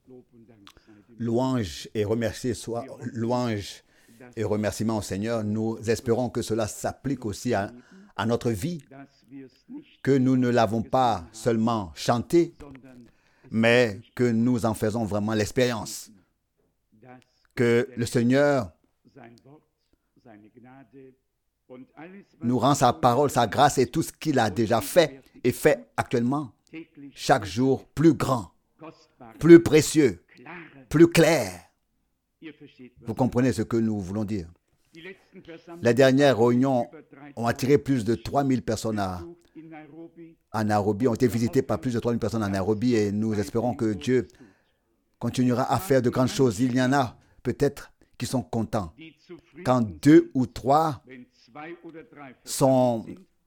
Louange et remerciement au Seigneur. Nous espérons que cela s'applique aussi à notre vie, que nous ne l'avons pas seulement chanté, mais que nous en faisons vraiment l'expérience. Que le Seigneur nous rend sa parole, sa grâce et tout ce qu'il a déjà fait et fait actuellement, chaque jour plus grand, plus précieux, plus clair. Vous comprenez ce que nous voulons dire? Les dernières réunions ont attiré plus de 3000 personnes à Nairobi, ont été visitées par plus de 3000 personnes à Nairobi et nous espérons que Dieu continuera à faire de grandes choses. Il y en a peut-être qui sont contents quand 2 ou 3 sont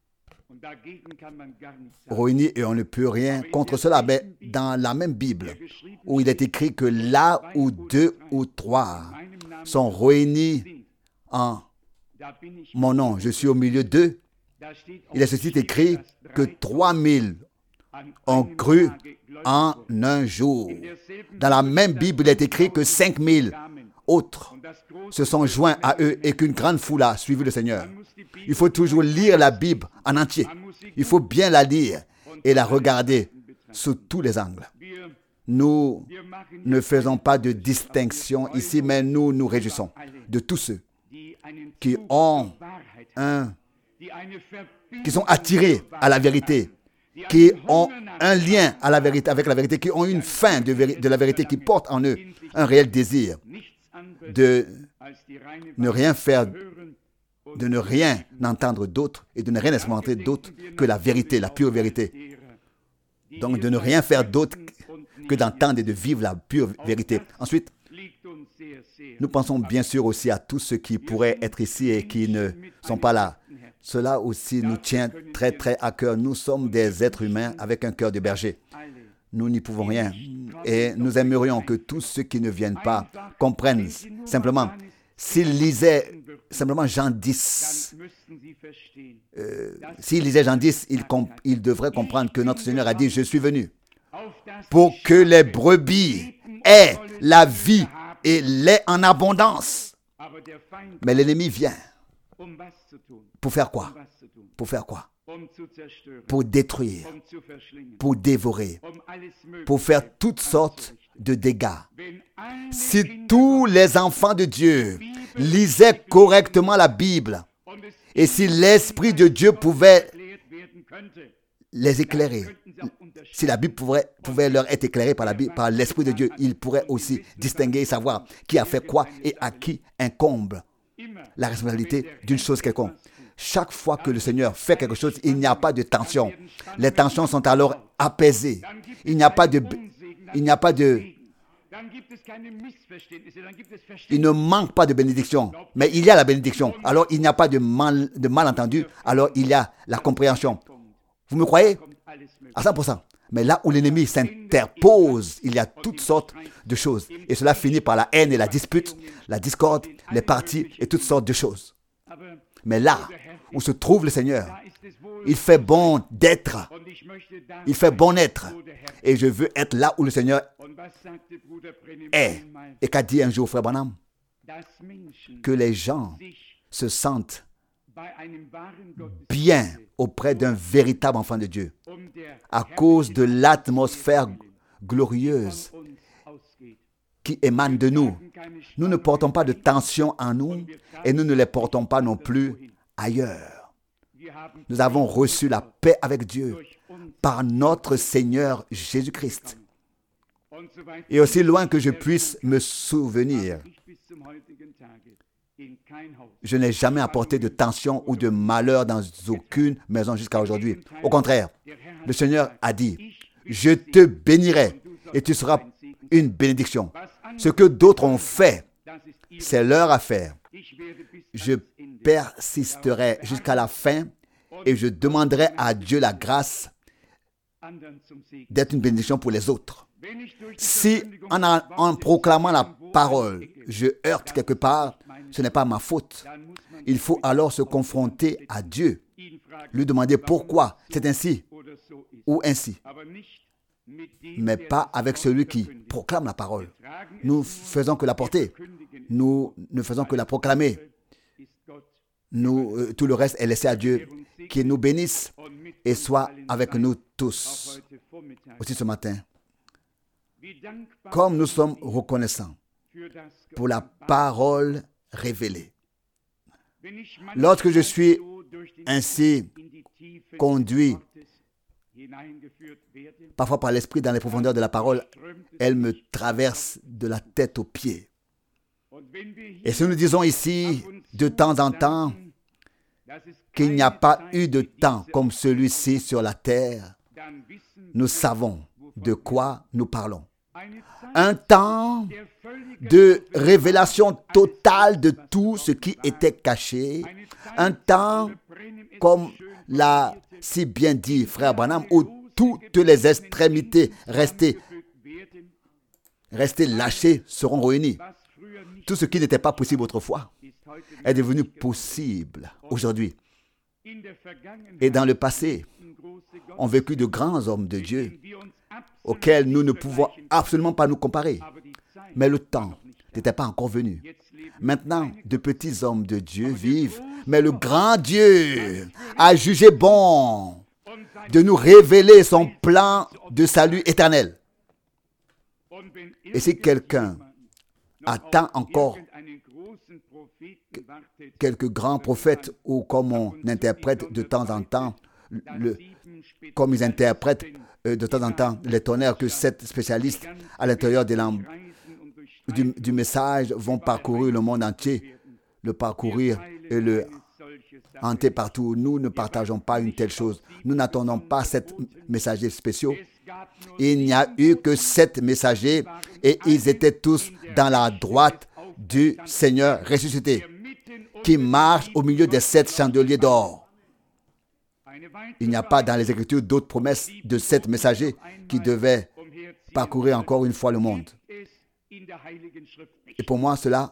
réunis et on ne peut rien contre cela. Mais dans la même Bible, où il est écrit que là où 2 ou 3 sont réunis en mon nom, je suis au milieu d'eux, il est ceci écrit que 3000 ont cru en un jour. Dans la même Bible, il est écrit que 5000 autres se sont joints à eux et qu'une grande foule a suivi le Seigneur. Il faut toujours lire la Bible en entier. Il faut bien la lire et la regarder sous tous les angles. Nous ne faisons pas de distinction ici, mais nous nous réjouissons de tous ceux qui sont attirés à la vérité, qui ont un lien à la vérité, avec la vérité, qui ont une faim de la vérité, qui portent en eux un réel désir de ne rien faire, de ne rien entendre d'autre et de ne rien expérimenter d'autre que la vérité, la pure vérité. Donc de ne rien faire d'autre que d'entendre et de vivre la pure vérité. Ensuite, nous pensons bien sûr aussi à tous ceux qui pourraient être ici et qui ne sont pas là. Cela aussi nous tient très très à cœur. Nous sommes des êtres humains avec un cœur de berger. Nous n'y pouvons rien. Et nous aimerions que tous ceux qui ne viennent pas comprennent simplement. S'ils lisaient simplement Jean 10, ils devraient comprendre que notre Seigneur a dit « Je suis venu pour que les brebis aient la vie et l'aient en abondance. » Mais l'ennemi vient. Pour faire quoi? Pour faire quoi? Pour détruire, pour dévorer, pour faire toutes sortes de dégâts. Si tous les enfants de Dieu lisaient correctement la Bible et si l'Esprit de Dieu pouvait les éclairer, si la Bible pouvait leur être éclairée par l'Esprit de Dieu, ils pourraient aussi distinguer et savoir qui a fait quoi et à qui incombe la responsabilité d'une chose quelconque. Chaque fois que le Seigneur fait quelque chose, il n'y a pas de tension. Les tensions sont alors apaisées. Il ne manque pas de bénédiction, mais il y a la bénédiction. Alors il n'y a pas de malentendu, alors il y a la compréhension. Vous me croyez? À 100%. Mais là où l'ennemi s'interpose, il y a toutes sortes de choses. Et cela finit par la haine et la dispute, la discorde, les partis et toutes sortes de choses. Mais là où se trouve le Seigneur, il fait bon d'être. Il fait bon être. Et je veux être là où le Seigneur est. Et qu'a dit un jour Frère Branham? Que les gens se sentent bien auprès d'un véritable enfant de Dieu à cause de l'atmosphère glorieuse qui émane de nous. Nous ne portons pas de tension en nous et nous ne les portons pas non plus ailleurs. Nous avons reçu la paix avec Dieu par notre Seigneur Jésus-Christ. Et aussi loin que je puisse me souvenir, je n'ai jamais apporté de tension ou de malheur dans aucune maison jusqu'à aujourd'hui. Au contraire, le Seigneur a dit, je te bénirai et tu seras une bénédiction. Ce que d'autres ont fait, c'est leur affaire. Je persisterai jusqu'à la fin et je demanderai à Dieu la grâce d'être une bénédiction pour les autres. Si en proclamant la parole, je heurte quelque part, ce n'est pas ma faute. Il faut alors se confronter à Dieu, lui demander pourquoi c'est ainsi ou ainsi, mais pas avec celui qui proclament la parole. Nous faisons que la porter. Nous ne faisons que la proclamer. Tout le reste est laissé à Dieu. Qu'il nous bénisse et soit avec nous tous. Aussi ce matin, comme nous sommes reconnaissants pour la parole révélée. Lorsque je suis ainsi conduit, parfois par l'Esprit dans les profondeurs de la parole, elle me traverse de la tête aux pieds. Et si nous disons ici, de temps en temps, qu'il n'y a pas eu de temps comme celui-ci sur la terre, nous savons de quoi nous parlons. Un temps de révélation totale de tout ce qui était caché. Un temps, comme l'a si bien dit frère Branham, où toutes les extrémités restées lâchées seront réunies. Tout ce qui n'était pas possible autrefois est devenu possible aujourd'hui. Et dans le passé, ont vécu de grands hommes de Dieu auxquels nous ne pouvons absolument pas nous comparer. Mais le temps n'était pas encore venu. Maintenant, de petits hommes de Dieu vivent, mais le grand Dieu a jugé bon de nous révéler son plan de salut éternel. Et si quelqu'un attend encore quelques grands prophètes ou comme on interprète de temps en temps, comme ils interprètent de temps en temps les tonnerres que 7 spécialistes à l'intérieur du message vont parcourir le monde entier, le parcourir et le hanter partout. Nous ne partageons pas une telle chose. Nous n'attendons pas 7 messagers spéciaux. Il n'y a eu que 7 messagers et ils étaient tous dans la droite du Seigneur ressuscité qui marche au milieu des 7 chandeliers d'or. Il n'y a pas dans les Écritures d'autres promesses de 7 messagers qui devaient parcourir encore une fois le monde. Et pour moi, cela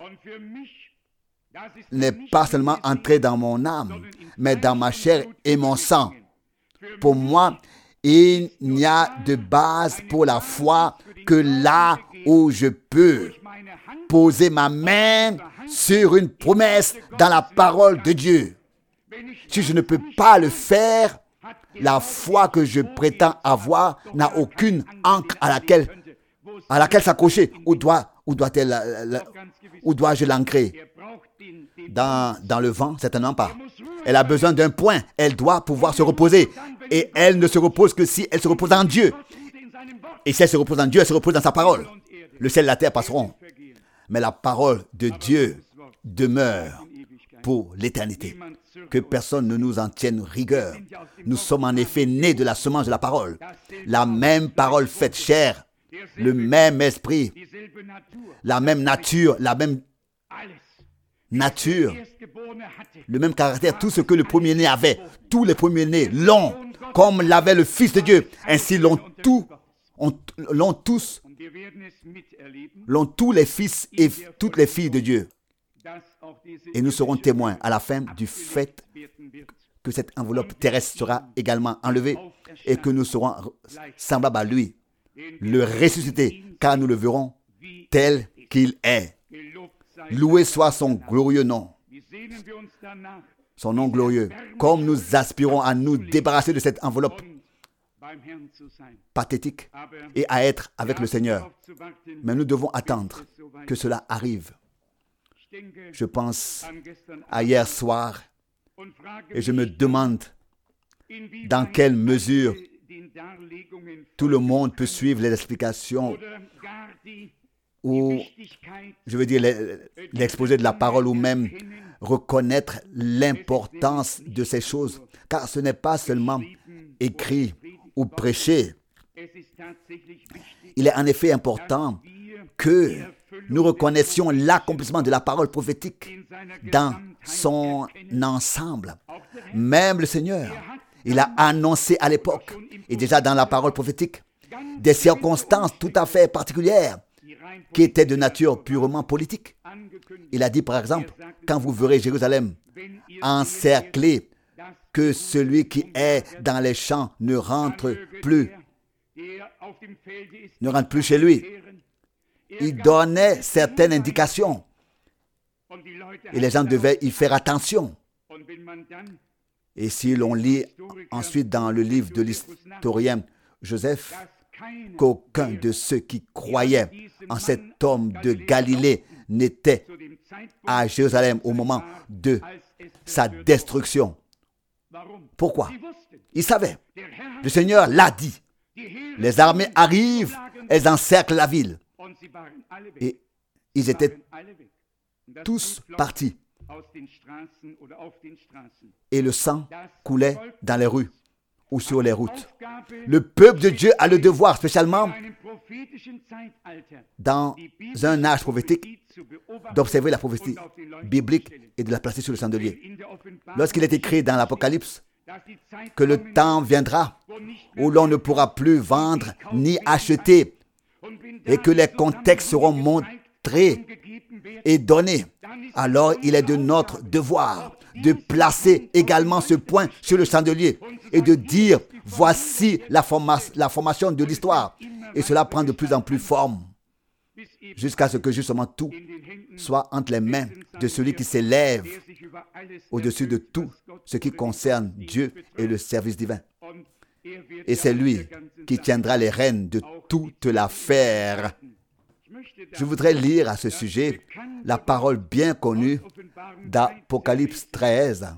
n'est pas seulement entré dans mon âme, mais dans ma chair et mon sang. Pour moi, il n'y a de base pour la foi que là où je peux poser ma main sur une promesse dans la parole de Dieu. Si je ne peux pas le faire, la foi que je prétends avoir n'a aucune ancre à laquelle s'accrocher. Où dois-je l'ancrer? Dans le vent? Certainement pas. Elle a besoin d'un point. Elle doit pouvoir se reposer. Et elle ne se repose que si elle se repose en Dieu. Et si elle se repose en Dieu, elle se repose dans sa parole. Le ciel et la terre passeront. Mais la parole de Dieu demeure pour l'éternité. Que personne ne nous en tienne rigueur. Nous sommes en effet nés de la semence de la parole. La même parole faite chair, le même esprit, la même nature, le même caractère, tout ce que le premier-né avait. Tous les premiers-nés l'ont, comme l'avait le Fils de Dieu. Ainsi l'ont tous les fils et toutes les filles de Dieu. Et nous serons témoins à la fin du fait que cette enveloppe terrestre sera également enlevée et que nous serons semblables à lui, le ressuscité, car nous le verrons tel qu'il est. Loué soit son glorieux nom. Son nom glorieux. Comme nous aspirons à nous débarrasser de cette enveloppe pathétique et à être avec le Seigneur. Mais nous devons attendre que cela arrive. Je pense à hier soir et je me demande dans quelle mesure tout le monde peut suivre les explications ou, je veux dire, l'exposé de la parole ou même reconnaître l'importance de ces choses. Car ce n'est pas seulement écrit ou prêché. Il est en effet important que nous reconnaissions l'accomplissement de la parole prophétique dans son ensemble. Même le Seigneur, il a annoncé à l'époque, et déjà dans la parole prophétique, des circonstances tout à fait particulières qui étaient de nature purement politique. Il a dit par exemple, quand vous verrez Jérusalem encerclée, que celui qui est dans les champs ne rentre plus chez lui. il donnait certaines indications et les gens devaient y faire attention. Et si l'on lit ensuite dans le livre de l'historien Joseph, qu'aucun de ceux qui croyaient en cet homme de Galilée n'était à Jérusalem au moment de sa destruction. Pourquoi? Ils savaient. Le Seigneur l'a dit. Les armées arrivent, elles encerclent la ville. Et ils étaient tous partis. Et le sang coulait dans les rues ou sur les routes. Le peuple de Dieu a le devoir, spécialement dans un âge prophétique, d'observer la prophétie biblique et de la placer sur le chandelier. Lorsqu'il est écrit dans l'Apocalypse que le temps viendra où l'on ne pourra plus vendre ni acheter et que les contextes seront montrés et donnés, alors il est de notre devoir de placer également ce point sur le chandelier et de dire voici la formation de l'histoire. Et cela prend de plus en plus forme jusqu'à ce que justement tout soit entre les mains de celui qui s'élève au-dessus de tout ce qui concerne Dieu et le service divin. Et c'est lui qui tiendra les rênes de toute l'affaire. Je voudrais lire à ce sujet la parole bien connue d'Apocalypse 13.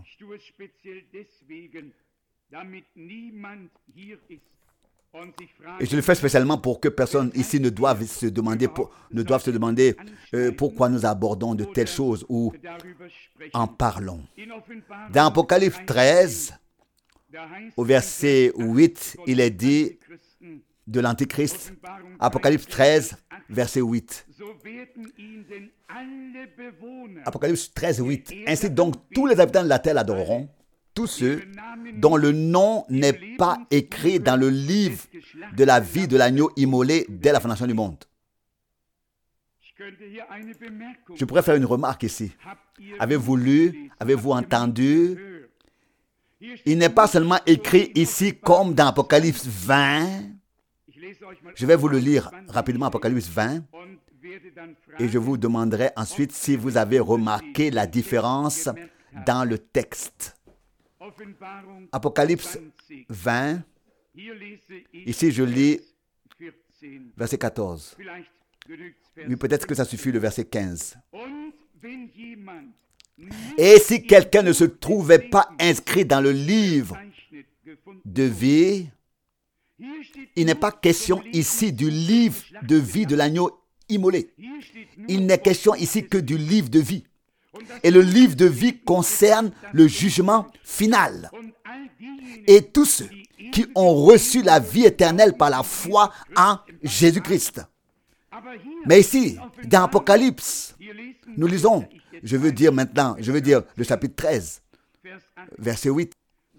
Et je le fais spécialement pour que personne ici ne doive se demander pourquoi nous abordons de telles choses ou en parlons. Dans Apocalypse 13, au verset 8, il est dit de l'Antichrist. Apocalypse 13, verset 8. Apocalypse 13, 8. Ainsi donc, tous les habitants de la terre l'adoreront, tous ceux dont le nom n'est pas écrit dans le livre de la vie de l'agneau immolé dès la fondation du monde. Je pourrais faire une remarque ici. Avez-vous lu, avez-vous entendu? Il n'est pas seulement écrit ici comme dans Apocalypse 20. Je vais vous le lire rapidement, Apocalypse 20. Et je vous demanderai ensuite si vous avez remarqué la différence dans le texte. Apocalypse 20. Ici, je lis verset 14. Oui, peut-être que ça suffit le verset 15. Et si quelqu'un ne se trouvait pas inscrit dans le livre de vie, il n'est pas question ici du livre de vie de l'agneau immolé. Il n'est question ici que du livre de vie. Et le livre de vie concerne le jugement final. Et tous ceux qui ont reçu la vie éternelle par la foi en Jésus-Christ. Mais ici, dans Apocalypse, nous lisons, je veux dire le chapitre 13, verset 8.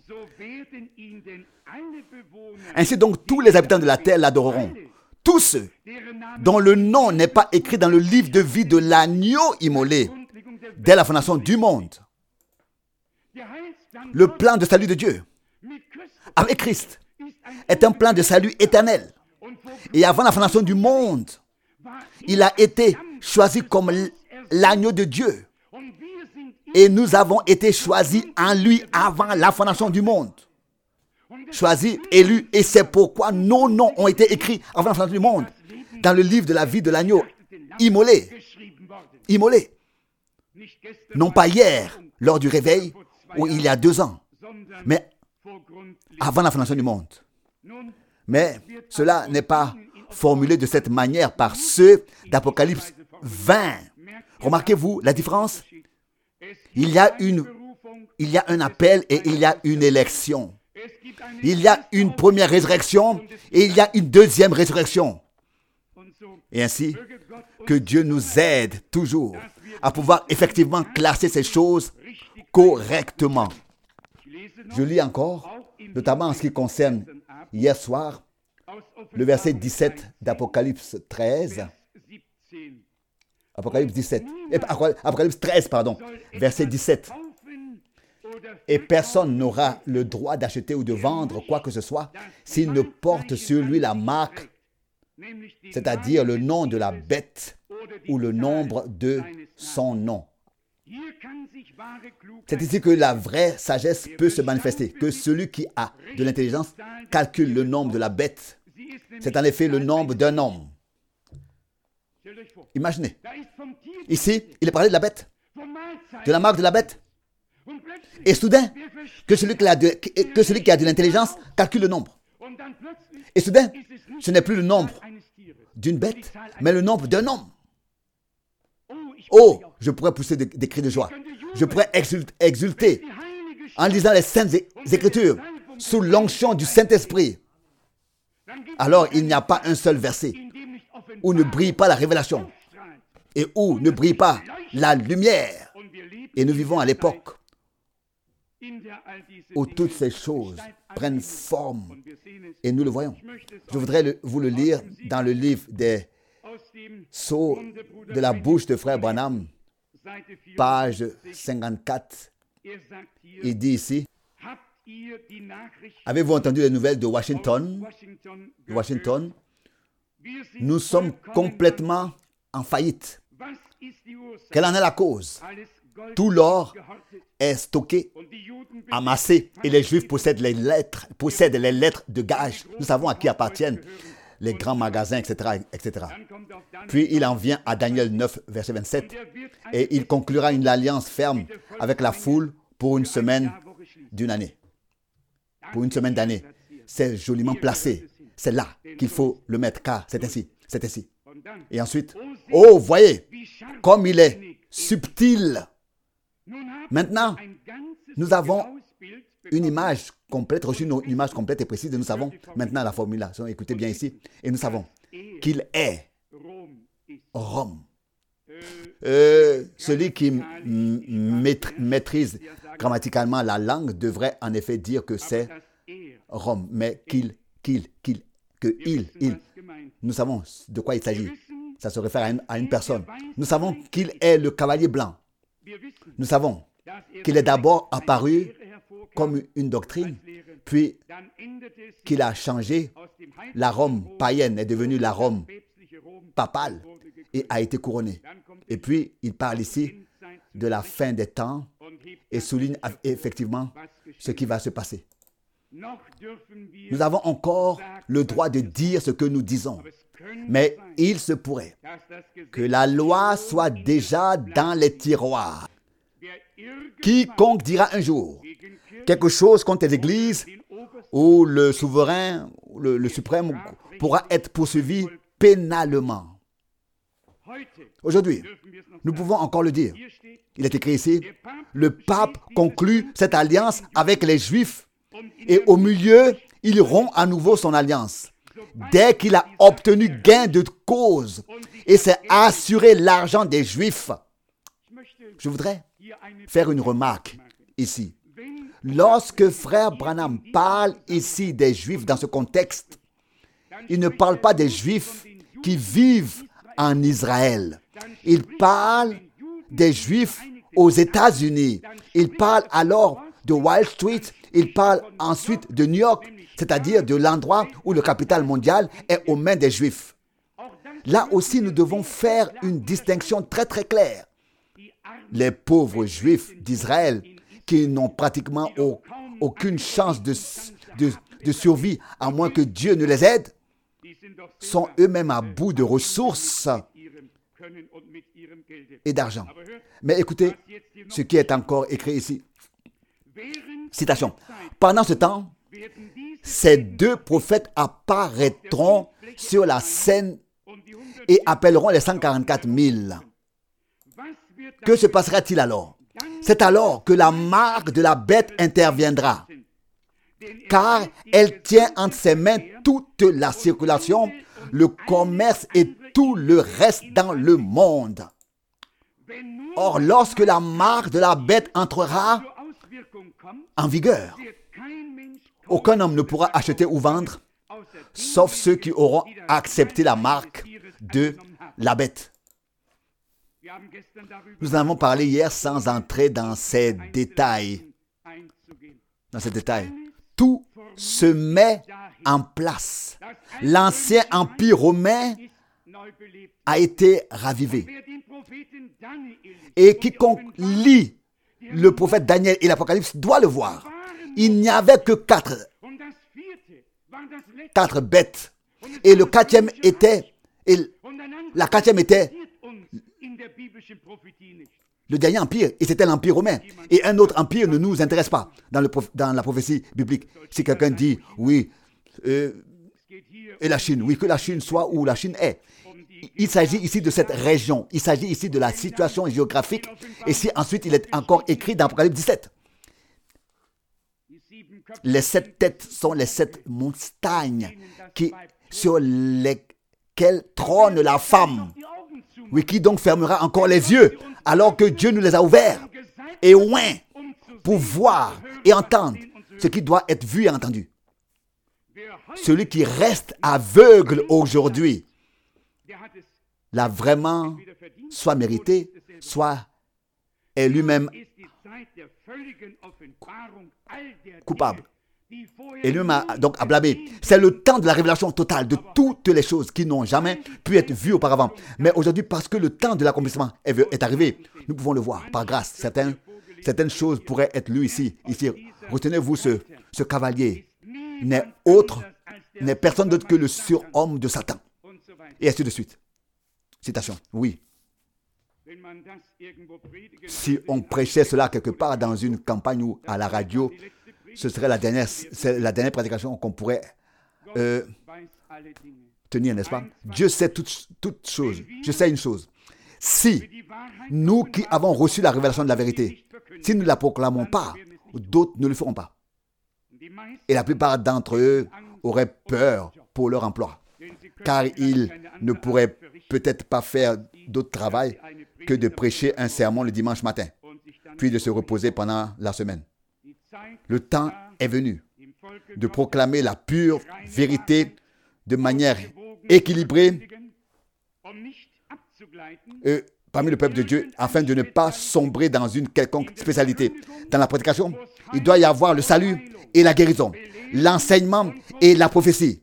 Ainsi donc, tous les habitants de la terre l'adoreront. Tous ceux dont le nom n'est pas écrit dans le livre de vie de l'agneau immolé dès la fondation du monde. Le plan de salut de Dieu avec Christ est un plan de salut éternel. Et avant la fondation du monde, il a été choisi comme l'agneau de Dieu. Et nous avons été choisis en lui avant la fondation du monde. Choisis, élus, et c'est pourquoi nos noms ont été écrits avant la fondation du monde dans le livre de la vie de l'agneau immolé. Immolé. Non pas hier, lors du réveil, ou il y a 2 ans, mais avant la fondation du monde. Mais cela n'est pas formulé de cette manière par ceux d'Apocalypse 20. Remarquez-vous la différence? Il y a un appel et il y a une élection. Il y a une première résurrection et il y a une deuxième résurrection. Et ainsi, que Dieu nous aide toujours à pouvoir effectivement classer ces choses correctement. Je lis encore, notamment en ce qui concerne hier soir, le verset 17 d'Apocalypse 13. Apocalypse 13, verset 17. Et personne n'aura le droit d'acheter ou de vendre quoi que ce soit s'il ne porte sur lui la marque c'est-à-dire le nom de la bête ou le nombre de son nom. C'est ici que la vraie sagesse peut se manifester, que celui qui a de l'intelligence calcule le nombre de la bête. C'est en effet le nombre d'un homme. Imaginez, ici, il est parlé de la bête, de la marque de la bête. Et soudain, que celui qui a de l'intelligence calcule le nombre. Et soudain, ce n'est plus le nombre d'une bête, mais le nombre d'un homme. Oh, je pourrais pousser des cris de joie. Je pourrais exulter en lisant les Saintes Écritures sous l'onction du Saint-Esprit. Alors, il n'y a pas un seul verset où ne brille pas la révélation et où ne brille pas la lumière. Et nous vivons à l'époque où toutes ces choses prennent forme et nous le voyons. Je voudrais vous le lire dans le livre des Sceaux de la bouche de frère Branham, page 54. Il dit ici: avez-vous entendu les nouvelles de Washington? Nous sommes complètement en faillite. Quelle en est la cause? Tout l'or est stocké, amassé, et les Juifs possèdent les lettres de gage. Nous savons à qui appartiennent les grands magasins, etc., etc. Puis il en vient à Daniel 9, verset 27, et il conclura une alliance ferme avec la foule pour une semaine d'une année. Pour une semaine d'année. C'est joliment placé. C'est là qu'il faut le mettre, car c'est ainsi. C'est ainsi. Et ensuite, oh, voyez, comme il est subtil. Maintenant, nous avons une image complète, reçu une image complète et précise, et nous savons maintenant la formulation. Écoutez bien ici. Et nous savons qu'il est Rome. Celui qui maîtrise grammaticalement la langue devrait en effet dire que c'est Rome, mais nous savons de quoi il s'agit. Ça se réfère à une personne. Nous savons qu'il est le cavalier blanc. Nous savons qu'il est d'abord apparu comme une doctrine, puis qu'il a changé. La Rome païenne est devenue la Rome papale et a été couronnée. Et puis, il parle ici de la fin des temps et souligne effectivement ce qui va se passer. Nous avons encore le droit de dire ce que nous disons, mais il se pourrait que la loi soit déjà dans les tiroirs. Quiconque dira un jour quelque chose contre les églises ou le souverain, le suprême, pourra être poursuivi pénalement. Aujourd'hui, nous pouvons encore le dire. Il est écrit ici, le pape conclut cette alliance avec les Juifs et au milieu, il rompt à nouveau son alliance. Dès qu'il a obtenu gain de cause et s'est assuré l'argent des Juifs. Je voudrais faire une remarque ici. Lorsque frère Branham parle ici des Juifs dans ce contexte, il ne parle pas des Juifs qui vivent en Israël. Il parle des Juifs aux États-Unis. Il parle alors de Wall Street. Il parle ensuite de New York, c'est-à-dire de l'endroit où le capital mondial est aux mains des Juifs. Là aussi, nous devons faire une distinction très très claire. Les pauvres Juifs d'Israël qui n'ont pratiquement aucune chance de survie, à moins que Dieu ne les aide, sont eux-mêmes à bout de ressources et d'argent. Mais écoutez ce qui est encore écrit ici. Citation. Pendant ce temps, ces deux prophètes apparaîtront sur la scène et appelleront les 144 000. Que se passera-t-il alors? C'est alors que la marque de la bête interviendra, car elle tient entre ses mains toute la circulation, le commerce et tout le reste dans le monde. Or, lorsque la marque de la bête entrera en vigueur, aucun homme ne pourra acheter ou vendre, sauf ceux qui auront accepté la marque de la bête. Nous en avons parlé hier sans entrer dans ces détails. Tout se met en place. L'ancien empire romain a été ravivé. Et quiconque lit le prophète Daniel et l'Apocalypse doit le voir. Il n'y avait que quatre bêtes. Et la quatrième était le dernier empire, et c'était l'empire romain. Et un autre empire ne nous intéresse pas dans la prophétie biblique. Si quelqu'un dit, oui, et la Chine, oui, que la Chine soit où la Chine est. Il s'agit ici de cette région, il s'agit ici de la situation géographique. Et si ensuite il est encore écrit dans Apocalypse 17. Les 7 têtes sont les 7 montagnes sur lesquelles trône la femme. Oui, qui donc fermera encore les yeux alors que Dieu nous les a ouverts et oints pour voir et entendre ce qui doit être vu et entendu. Celui qui reste aveugle aujourd'hui l'a vraiment soit mérité, soit est lui-même coupable. Et lui-même a donc à blâmer. C'est le temps de la révélation totale de toutes les choses qui n'ont jamais pu être vues auparavant. Mais aujourd'hui, parce que le temps de l'accomplissement est arrivé, nous pouvons le voir par grâce. Certaines choses pourraient être lues ici. Retenez-vous, ce cavalier n'est personne d'autre que le surhomme de Satan. Et ainsi de suite. Citation. Oui. Si on prêchait cela quelque part dans une campagne ou à la radio, ce serait la dernière prédication qu'on pourrait tenir, n'est-ce pas? Dieu sait toutes choses. Je sais une chose. Si nous qui avons reçu la révélation de la vérité, si nous ne la proclamons pas, d'autres ne le feront pas. Et la plupart d'entre eux auraient peur pour leur emploi, car ils ne pourraient peut-être pas faire d'autre travail que de prêcher un sermon le dimanche matin, puis de se reposer pendant la semaine. Le temps est venu de proclamer la pure vérité de manière équilibrée parmi le peuple de Dieu, afin de ne pas sombrer dans une quelconque spécialité. Dans la prédication, il doit y avoir le salut et la guérison, l'enseignement et la prophétie.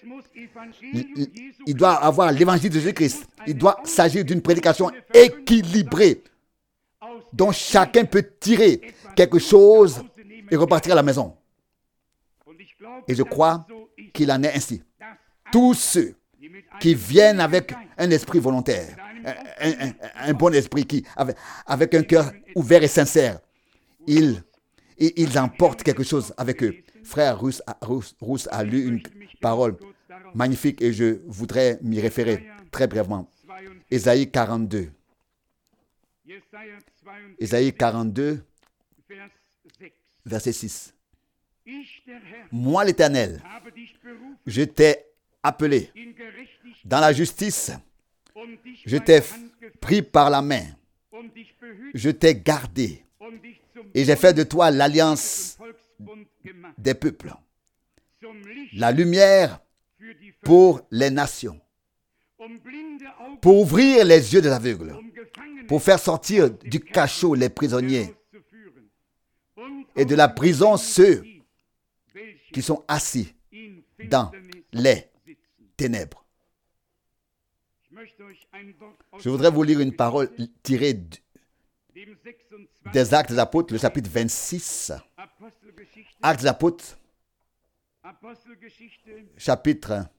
Il doit avoir l'évangile de Jésus-Christ. Il doit s'agir d'une prédication équilibrée dont chacun peut tirer quelque chose et repartir à la maison. Et je crois qu'il en est ainsi. Tous ceux qui viennent avec un esprit volontaire, un bon esprit, avec un cœur ouvert et sincère, ils emportent quelque chose avec eux. Frère Rousse a lu une parole magnifique et je voudrais m'y référer très brièvement. Ésaïe 42. Ésaïe 42, verset 6. Moi l'Éternel, je t'ai appelé dans la justice, je t'ai pris par la main, je t'ai gardé et j'ai fait de toi l'alliance des peuples, la lumière pour les nations, pour ouvrir les yeux des aveugles, pour faire sortir du cachot les prisonniers et de la prison ceux qui sont assis dans les ténèbres. Je voudrais vous lire une parole tirée des Actes des Apôtres, le chapitre 26. Actes des Apôtres, chapitre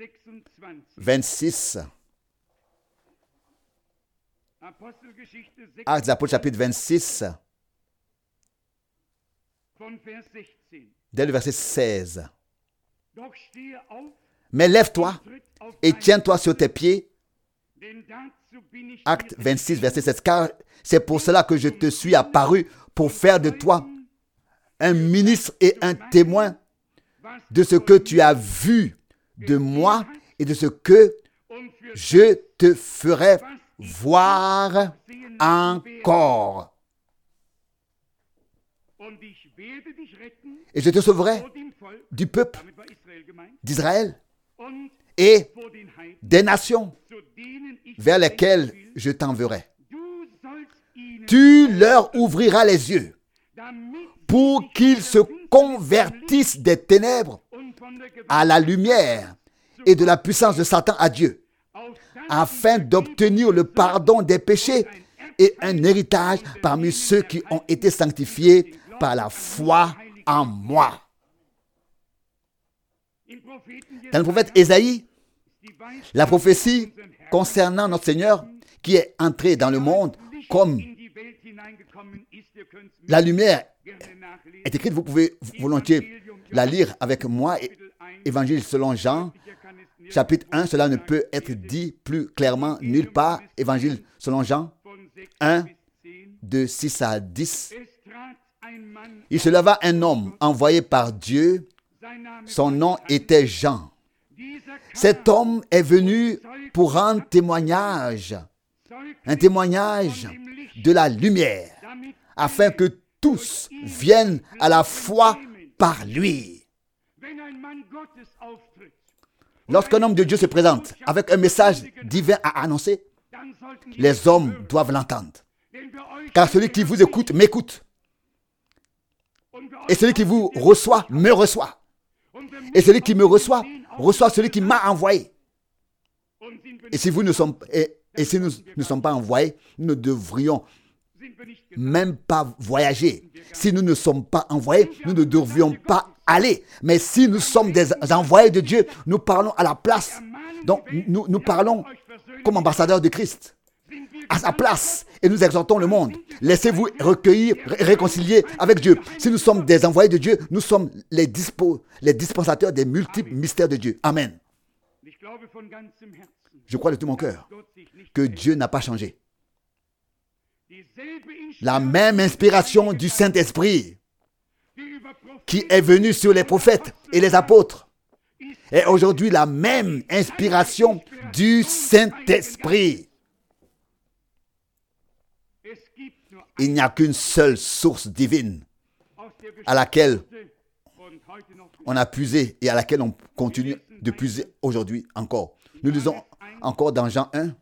26. Actes des Apôtres, chapitre 26, dès le verset 16. Mais lève-toi et tiens-toi sur tes pieds. Acte 26, verset 16. Car c'est pour cela que je te suis apparu, pour faire de toi un ministre et un témoin de ce que tu as vu de moi et de ce que je te ferai voir encore. Et je te sauverai du peuple d'Israël et des nations vers lesquelles je t'enverrai. Tu leur ouvriras les yeux pour qu'ils se convertissent des ténèbres à la lumière et de la puissance de Satan à Dieu, afin d'obtenir le pardon des péchés et un héritage parmi ceux qui ont été sanctifiés par la foi en moi. Dans le prophète Ésaïe, la prophétie concernant notre Seigneur qui est entré dans le monde comme la lumière est écrite. Vous pouvez volontiers la lire avec moi. Évangile selon Jean, chapitre 1, cela ne peut être dit plus clairement nulle part. Évangile selon Jean 1, de 6 à 10. Il se leva un homme envoyé par Dieu. Son nom était Jean. Cet homme est venu pour rendre témoignage, un témoignage de la lumière, afin que tous viennent à la foi par lui. Lorsqu'un homme de Dieu se présente avec un message divin à annoncer, les hommes doivent l'entendre. Car celui qui vous écoute m'écoute. Et celui qui vous reçoit me reçoit. Et celui qui me reçoit, reçoit celui qui m'a envoyé. Et si nous ne sommes pas envoyés, nous ne devrions même pas voyager. Si nous ne sommes pas envoyés, nous ne devrions pas aller. Mais si nous sommes des envoyés de Dieu, nous parlons à la place. Donc, nous parlons comme ambassadeurs de Christ, à sa place, et nous exhortons le monde. Laissez-vous recueillir, réconcilier avec Dieu. Si nous sommes des envoyés de Dieu, nous sommes les dispensateurs des multiples mystères de Dieu. Amen. Je crois de tout mon cœur que Dieu n'a pas changé. La même inspiration du Saint-Esprit qui est venue sur les prophètes et les apôtres est aujourd'hui la même inspiration du Saint-Esprit. Il n'y a qu'une seule source divine à laquelle on a puisé et à laquelle on continue de puiser aujourd'hui encore. Nous lisons encore dans Jean 1,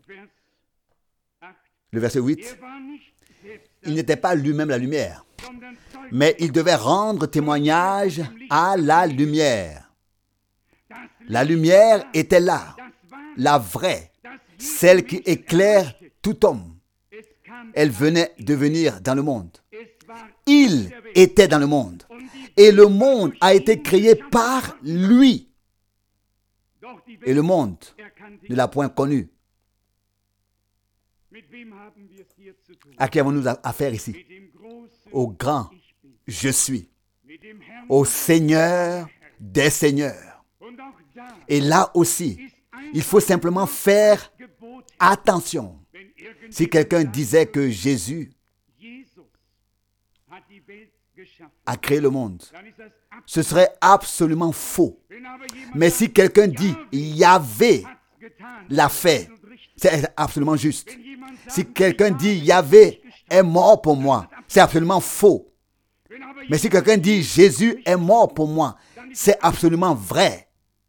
le verset 8. Il n'était pas lui-même la lumière, mais il devait rendre témoignage à la lumière. La lumière était là, la vraie, celle qui éclaire tout homme. Elle venait de venir dans le monde. Il était dans le monde. Et le monde a été créé par lui. Et le monde ne l'a point connu. À qui avons-nous affaire ici? Au grand je suis. Au Seigneur des seigneurs. Et là aussi, il faut simplement faire attention. Si quelqu'un disait que Jésus a créé le monde, ce serait absolument faux. Mais si quelqu'un dit Yahvé l'a fait, c'est absolument juste. Si quelqu'un dit Yahvé est mort pour moi, c'est absolument faux. Mais si quelqu'un dit Jésus est mort pour moi, c'est absolument vrai.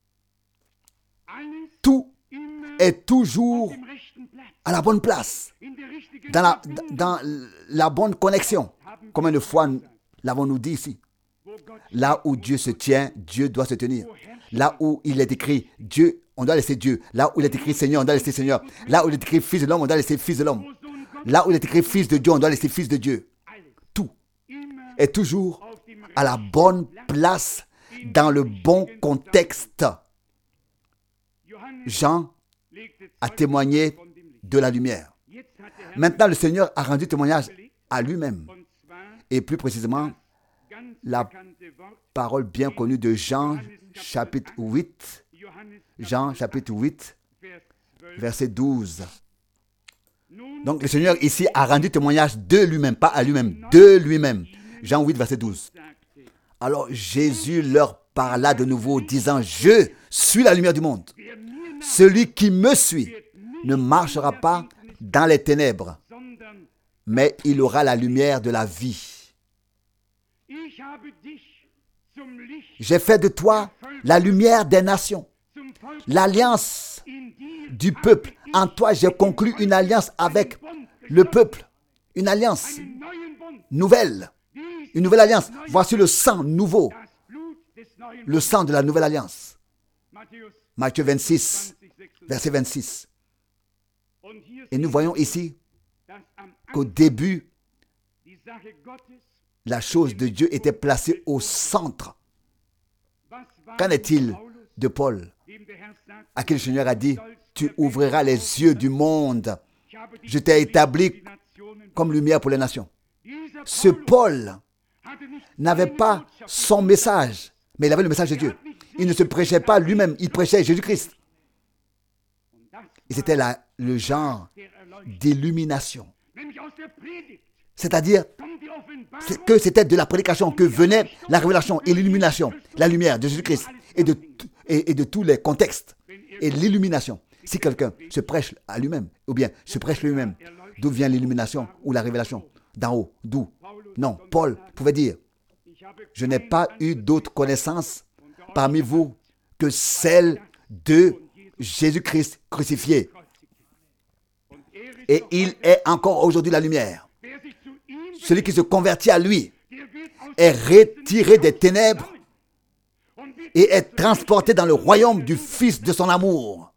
Tout est toujours à la bonne place, dans la bonne connexion. Combien de fois l'avons-nous dit ici? Là où Dieu se tient, Dieu doit se tenir. Là où il est écrit Dieu, on doit laisser Dieu. Là où il est écrit Seigneur, on doit laisser Seigneur. Là où il est écrit Fils de l'homme, on doit laisser Fils de l'homme. Là où il est écrit Fils de Dieu, on doit laisser Fils de Dieu. Tout est toujours à la bonne place, dans le bon contexte. Jean a témoigné de la lumière. Maintenant, le Seigneur a rendu témoignage à lui-même. Et plus précisément, la parole bien connue de Jean, chapitre 8. Jean, chapitre 8, verset 12. Donc, le Seigneur ici a rendu témoignage de lui-même, pas à lui-même, de lui-même. Jean 8, verset 12. Alors, Jésus leur parla de nouveau, disant, « Je suis la lumière du monde. Celui qui me suit ne marchera pas dans les ténèbres, mais il aura la lumière de la vie. J'ai fait de toi la lumière des nations, l'alliance du peuple. En toi, j'ai conclu une alliance avec le peuple, une alliance nouvelle, une nouvelle alliance. Voici le sang nouveau le sang de la nouvelle alliance. Matthieu 26, verset 26. Et nous voyons ici qu'au début, la chose de Dieu était placée au centre. Qu'en est-il de Paul, à qui le Seigneur a dit, tu ouvriras les yeux du monde. Je t'ai établi comme lumière pour les nations. Ce Paul n'avait pas son message, mais il avait le message de Dieu. Il ne se prêchait pas lui-même, il prêchait Jésus-Christ. Et c'était le genre d'illumination. C'est-à-dire que c'était de la prédication que venait la révélation et l'illumination, la lumière de Jésus-Christ et de tous les contextes et l'illumination. Si quelqu'un se prêche à lui-même, ou bien se prêche lui-même, d'où vient l'illumination ou la révélation? D'en haut, d'où? Non, Paul pouvait dire, je n'ai pas eu d'autre connaissance parmi vous que celle de Jésus-Christ crucifié. Et il est encore aujourd'hui la lumière. Celui qui se convertit à lui est retiré des ténèbres et est transporté dans le royaume du Fils de son amour.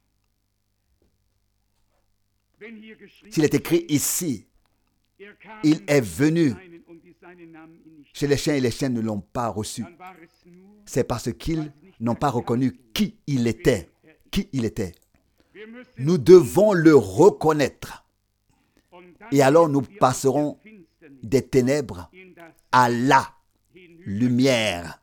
S'il est écrit ici, il est venu chez les chiens et les chiens ne l'ont pas reçu. C'est parce qu'ils n'ont pas reconnu qui il était. Qui il était. Nous devons le reconnaître. Et alors nous passerons des ténèbres à la lumière.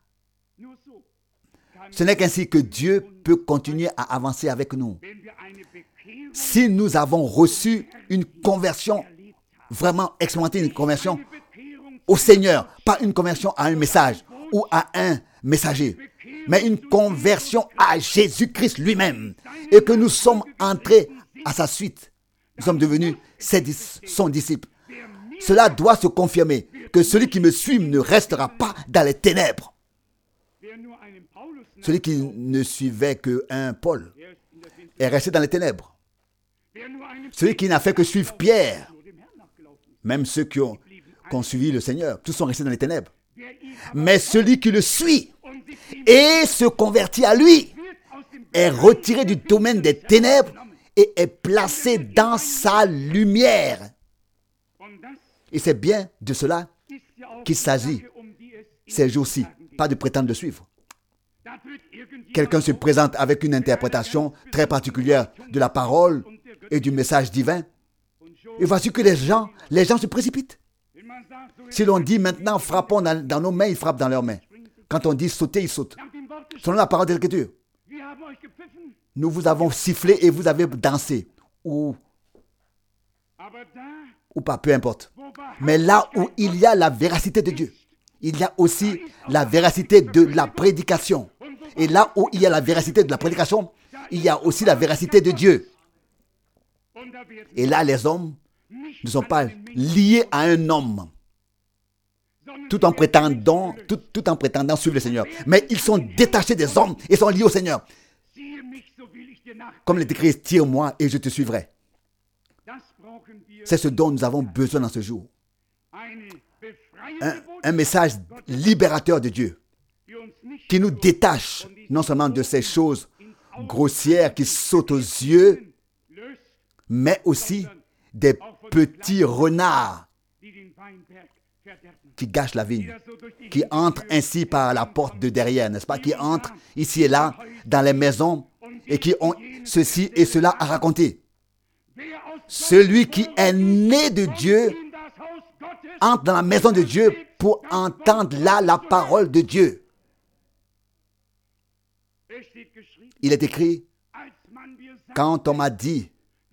Ce n'est qu'ainsi que Dieu peut continuer à avancer avec nous. Si nous avons reçu une conversion vraiment expérimentée, une conversion au Seigneur, pas une conversion à un message ou à un messager, mais une conversion à Jésus-Christ lui-même, et que nous sommes entrés à sa suite. Nous sommes devenus son disciple. Cela doit se confirmer que celui qui me suit ne restera pas dans les ténèbres. Celui qui ne suivait qu'un Paul est resté dans les ténèbres. Celui qui n'a fait que suivre Pierre, même ceux qui ont suivi le Seigneur, tous sont restés dans les ténèbres. Mais celui qui le suit et se convertit à lui est retiré du domaine des ténèbres et est placé dans sa lumière. Et c'est bien de cela qu'il s'agit ces jours-ci, pas de prétendre le suivre. Quelqu'un se présente avec une interprétation très particulière de la parole et du message divin. Et voici que les gens se précipitent. Si l'on dit maintenant frappons dans nos mains, ils frappent dans leurs mains. Quand on dit sauter, ils sautent. Selon la parole de l'Écriture, nous vous avons sifflé et vous avez dansé. Ou pas, peu importe. Mais là où il y a la véracité de Dieu, il y a aussi la véracité de la prédication. Et là où il y a la véracité de la prédication, il y a aussi la véracité de Dieu. Et là, les hommes ne sont pas liés à un homme, tout en prétendant suivre le Seigneur. Mais ils sont détachés des hommes et sont liés au Seigneur. Comme il est écrit, tire-moi et je te suivrai. C'est ce dont nous avons besoin dans ce jour. Un message libérateur de Dieu qui nous détache non seulement de ces choses grossières qui sautent aux yeux, mais aussi des petits renards qui gâchent la vigne, qui entrent ainsi par la porte de derrière, n'est-ce pas, qui entrent ici et là dans les maisons et qui ont ceci et cela à raconter. Celui qui est né de Dieu entre dans la maison de Dieu pour entendre là la parole de Dieu. Il est écrit, quand on m'a dit,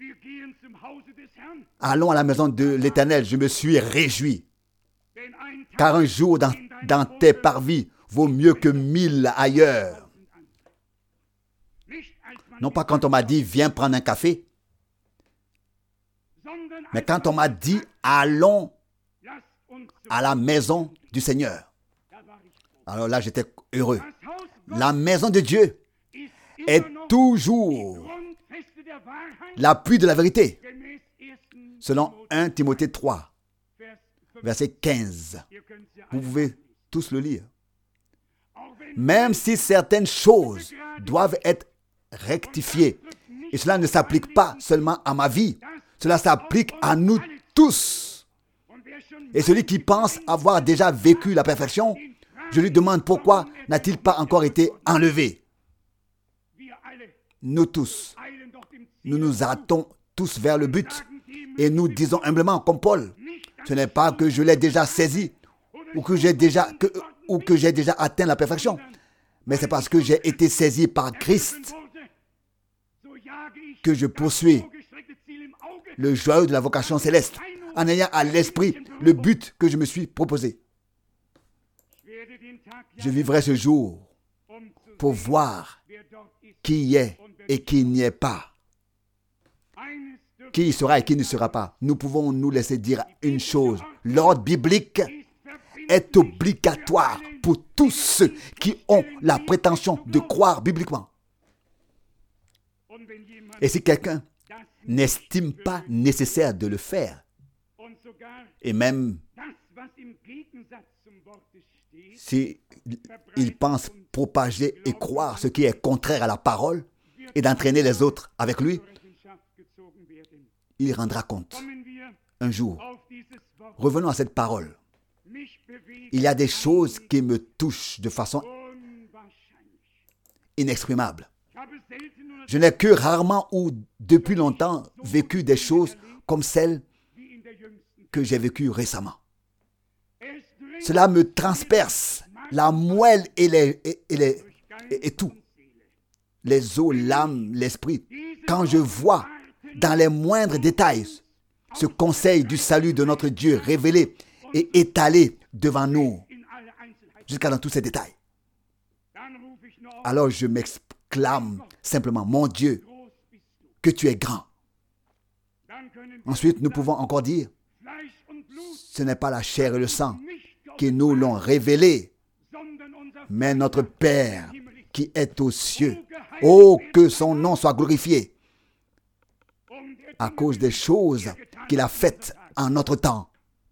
allons à la maison de l'Éternel, je me suis réjoui. Car un jour dans tes parvis vaut mieux que 1000 ailleurs. Non pas quand on m'a dit, viens prendre un café, mais quand on m'a dit, allons à la maison du Seigneur. Alors là, j'étais heureux. La maison de Dieu est toujours l'appui de la vérité. Selon 1 Timothée 3, verset 15. Vous pouvez tous le lire. Même si certaines choses doivent être rectifiées. Et cela ne s'applique pas seulement à ma vie. Cela s'applique à nous tous. Et celui qui pense avoir déjà vécu la perfection, je lui demande pourquoi n'a-t-il pas encore été enlevé. Nous tous, nous nous hâtons tous vers le but. Et nous disons humblement, comme Paul, ce n'est pas que je l'ai déjà saisi ou que j'ai déjà atteint la perfection, mais c'est parce que j'ai été saisi par Christ que je poursuis le joyau de la vocation céleste en ayant à l'esprit le but que je me suis proposé. Je vivrai ce jour pour voir qui y est et qui n'y est pas. Qui y sera et qui ne sera pas. Nous pouvons nous laisser dire une chose. L'ordre biblique est obligatoire pour tous ceux qui ont la prétention de croire bibliquement. Et si quelqu'un n'estime pas nécessaire de le faire, et même si il pense propager et croire ce qui est contraire à la parole et d'entraîner les autres avec lui, il rendra compte un jour. Revenons à cette parole. Il y a des choses qui me touchent de façon inexprimable. Je n'ai que rarement ou depuis longtemps vécu des choses comme celles que j'ai vécues récemment. Cela me transperce la moelle et tout. Les os, l'âme, l'esprit. Quand je vois dans les moindres détails ce conseil du salut de notre Dieu révélé et étalé devant nous, jusqu'à dans tous ces détails, alors je m'exclame simplement, mon Dieu, que tu es grand. Ensuite, nous pouvons encore dire, ce n'est pas la chair et le sang qui nous l'ont révélé, mais notre Père qui est aux cieux. Oh, que son nom soit glorifié à cause des choses qu'il a faites en notre temps.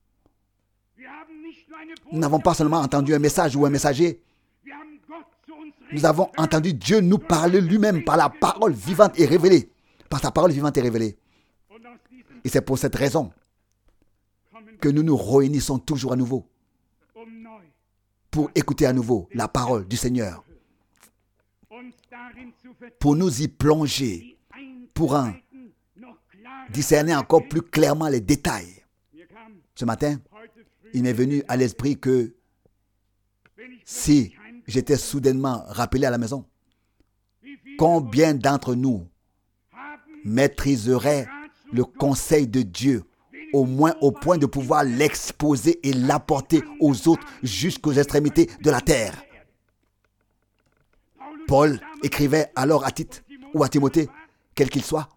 Nous n'avons pas seulement entendu un message ou un messager. Nous avons entendu Dieu nous parler lui-même par la parole vivante et révélée. Par sa parole vivante et révélée. Et c'est pour cette raison que nous nous réunissons toujours à nouveau pour écouter à nouveau la parole du Seigneur, pour nous y plonger, pour en discerner encore plus clairement les détails. Ce matin, il m'est venu à l'esprit que si j'étais soudainement rappelé à la maison, combien d'entre nous maîtriseraient le conseil de Dieu, au moins au point de pouvoir l'exposer et l'apporter aux autres jusqu'aux extrémités de la terre. Paul écrivait alors à Tite ou à Timothée, quel qu'il soit,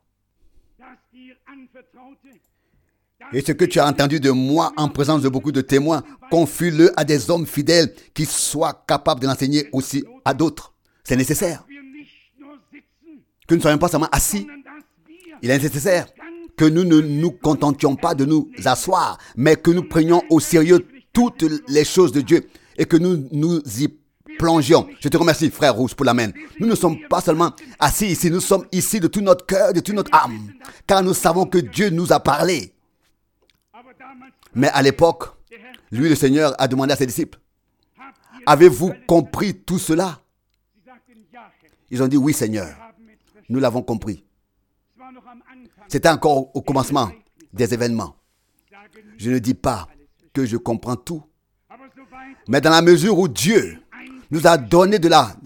et ce que tu as entendu de moi en présence de beaucoup de témoins, confie-le à des hommes fidèles qui soient capables de l'enseigner aussi à d'autres. C'est nécessaire que nous ne soyons pas seulement assis. Il est nécessaire que nous ne nous contentions pas de nous asseoir, mais que nous prenions au sérieux toutes les choses de Dieu et que nous nous y plongions. Je te remercie, frère Rousse, pour l'amen. Nous ne sommes pas seulement assis ici, nous sommes ici de tout notre cœur, de toute notre âme, car nous savons que Dieu nous a parlé. Mais à l'époque, lui, le Seigneur, a demandé à ses disciples, avez-vous compris tout cela? Ils ont dit, oui, Seigneur, nous l'avons compris. C'était encore au commencement des événements. Je ne dis pas que je comprends tout, mais dans la mesure où Dieu nous a donné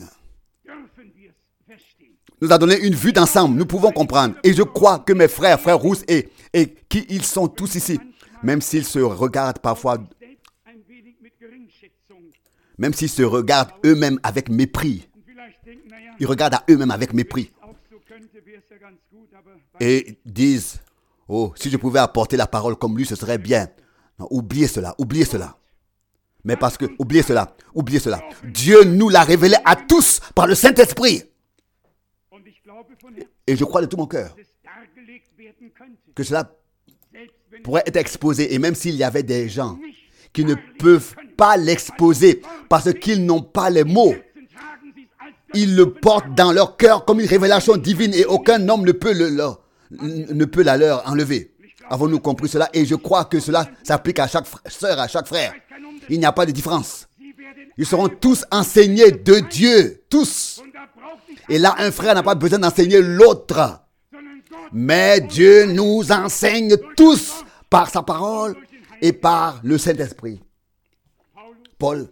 nous a donné une vue d'ensemble, nous pouvons comprendre. Et je crois que mes frères Rousse et qui ils sont tous ici, même s'ils se regardent parfois, même s'ils se regardent eux-mêmes avec mépris, ils regardent à eux-mêmes avec mépris et disent, oh, si je pouvais apporter la parole comme lui, ce serait bien. Non, oubliez cela. Mais parce que, oubliez cela. Dieu nous l'a révélé à tous par le Saint-Esprit. Et je crois de tout mon cœur que cela pourrait être exposé. Et même s'il y avait des gens qui ne peuvent pas l'exposer parce qu'ils n'ont pas les mots ils le portent dans leur cœur comme une révélation divine et aucun homme ne peut la leur enlever. Avons-nous compris cela? Et je crois que cela s'applique à chaque sœur, à chaque frère. Il n'y a pas de différence. Ils seront tous enseignés de Dieu, tous. Et là, un frère n'a pas besoin d'enseigner l'autre. Mais Dieu nous enseigne tous par sa parole et par le Saint-Esprit. Paul,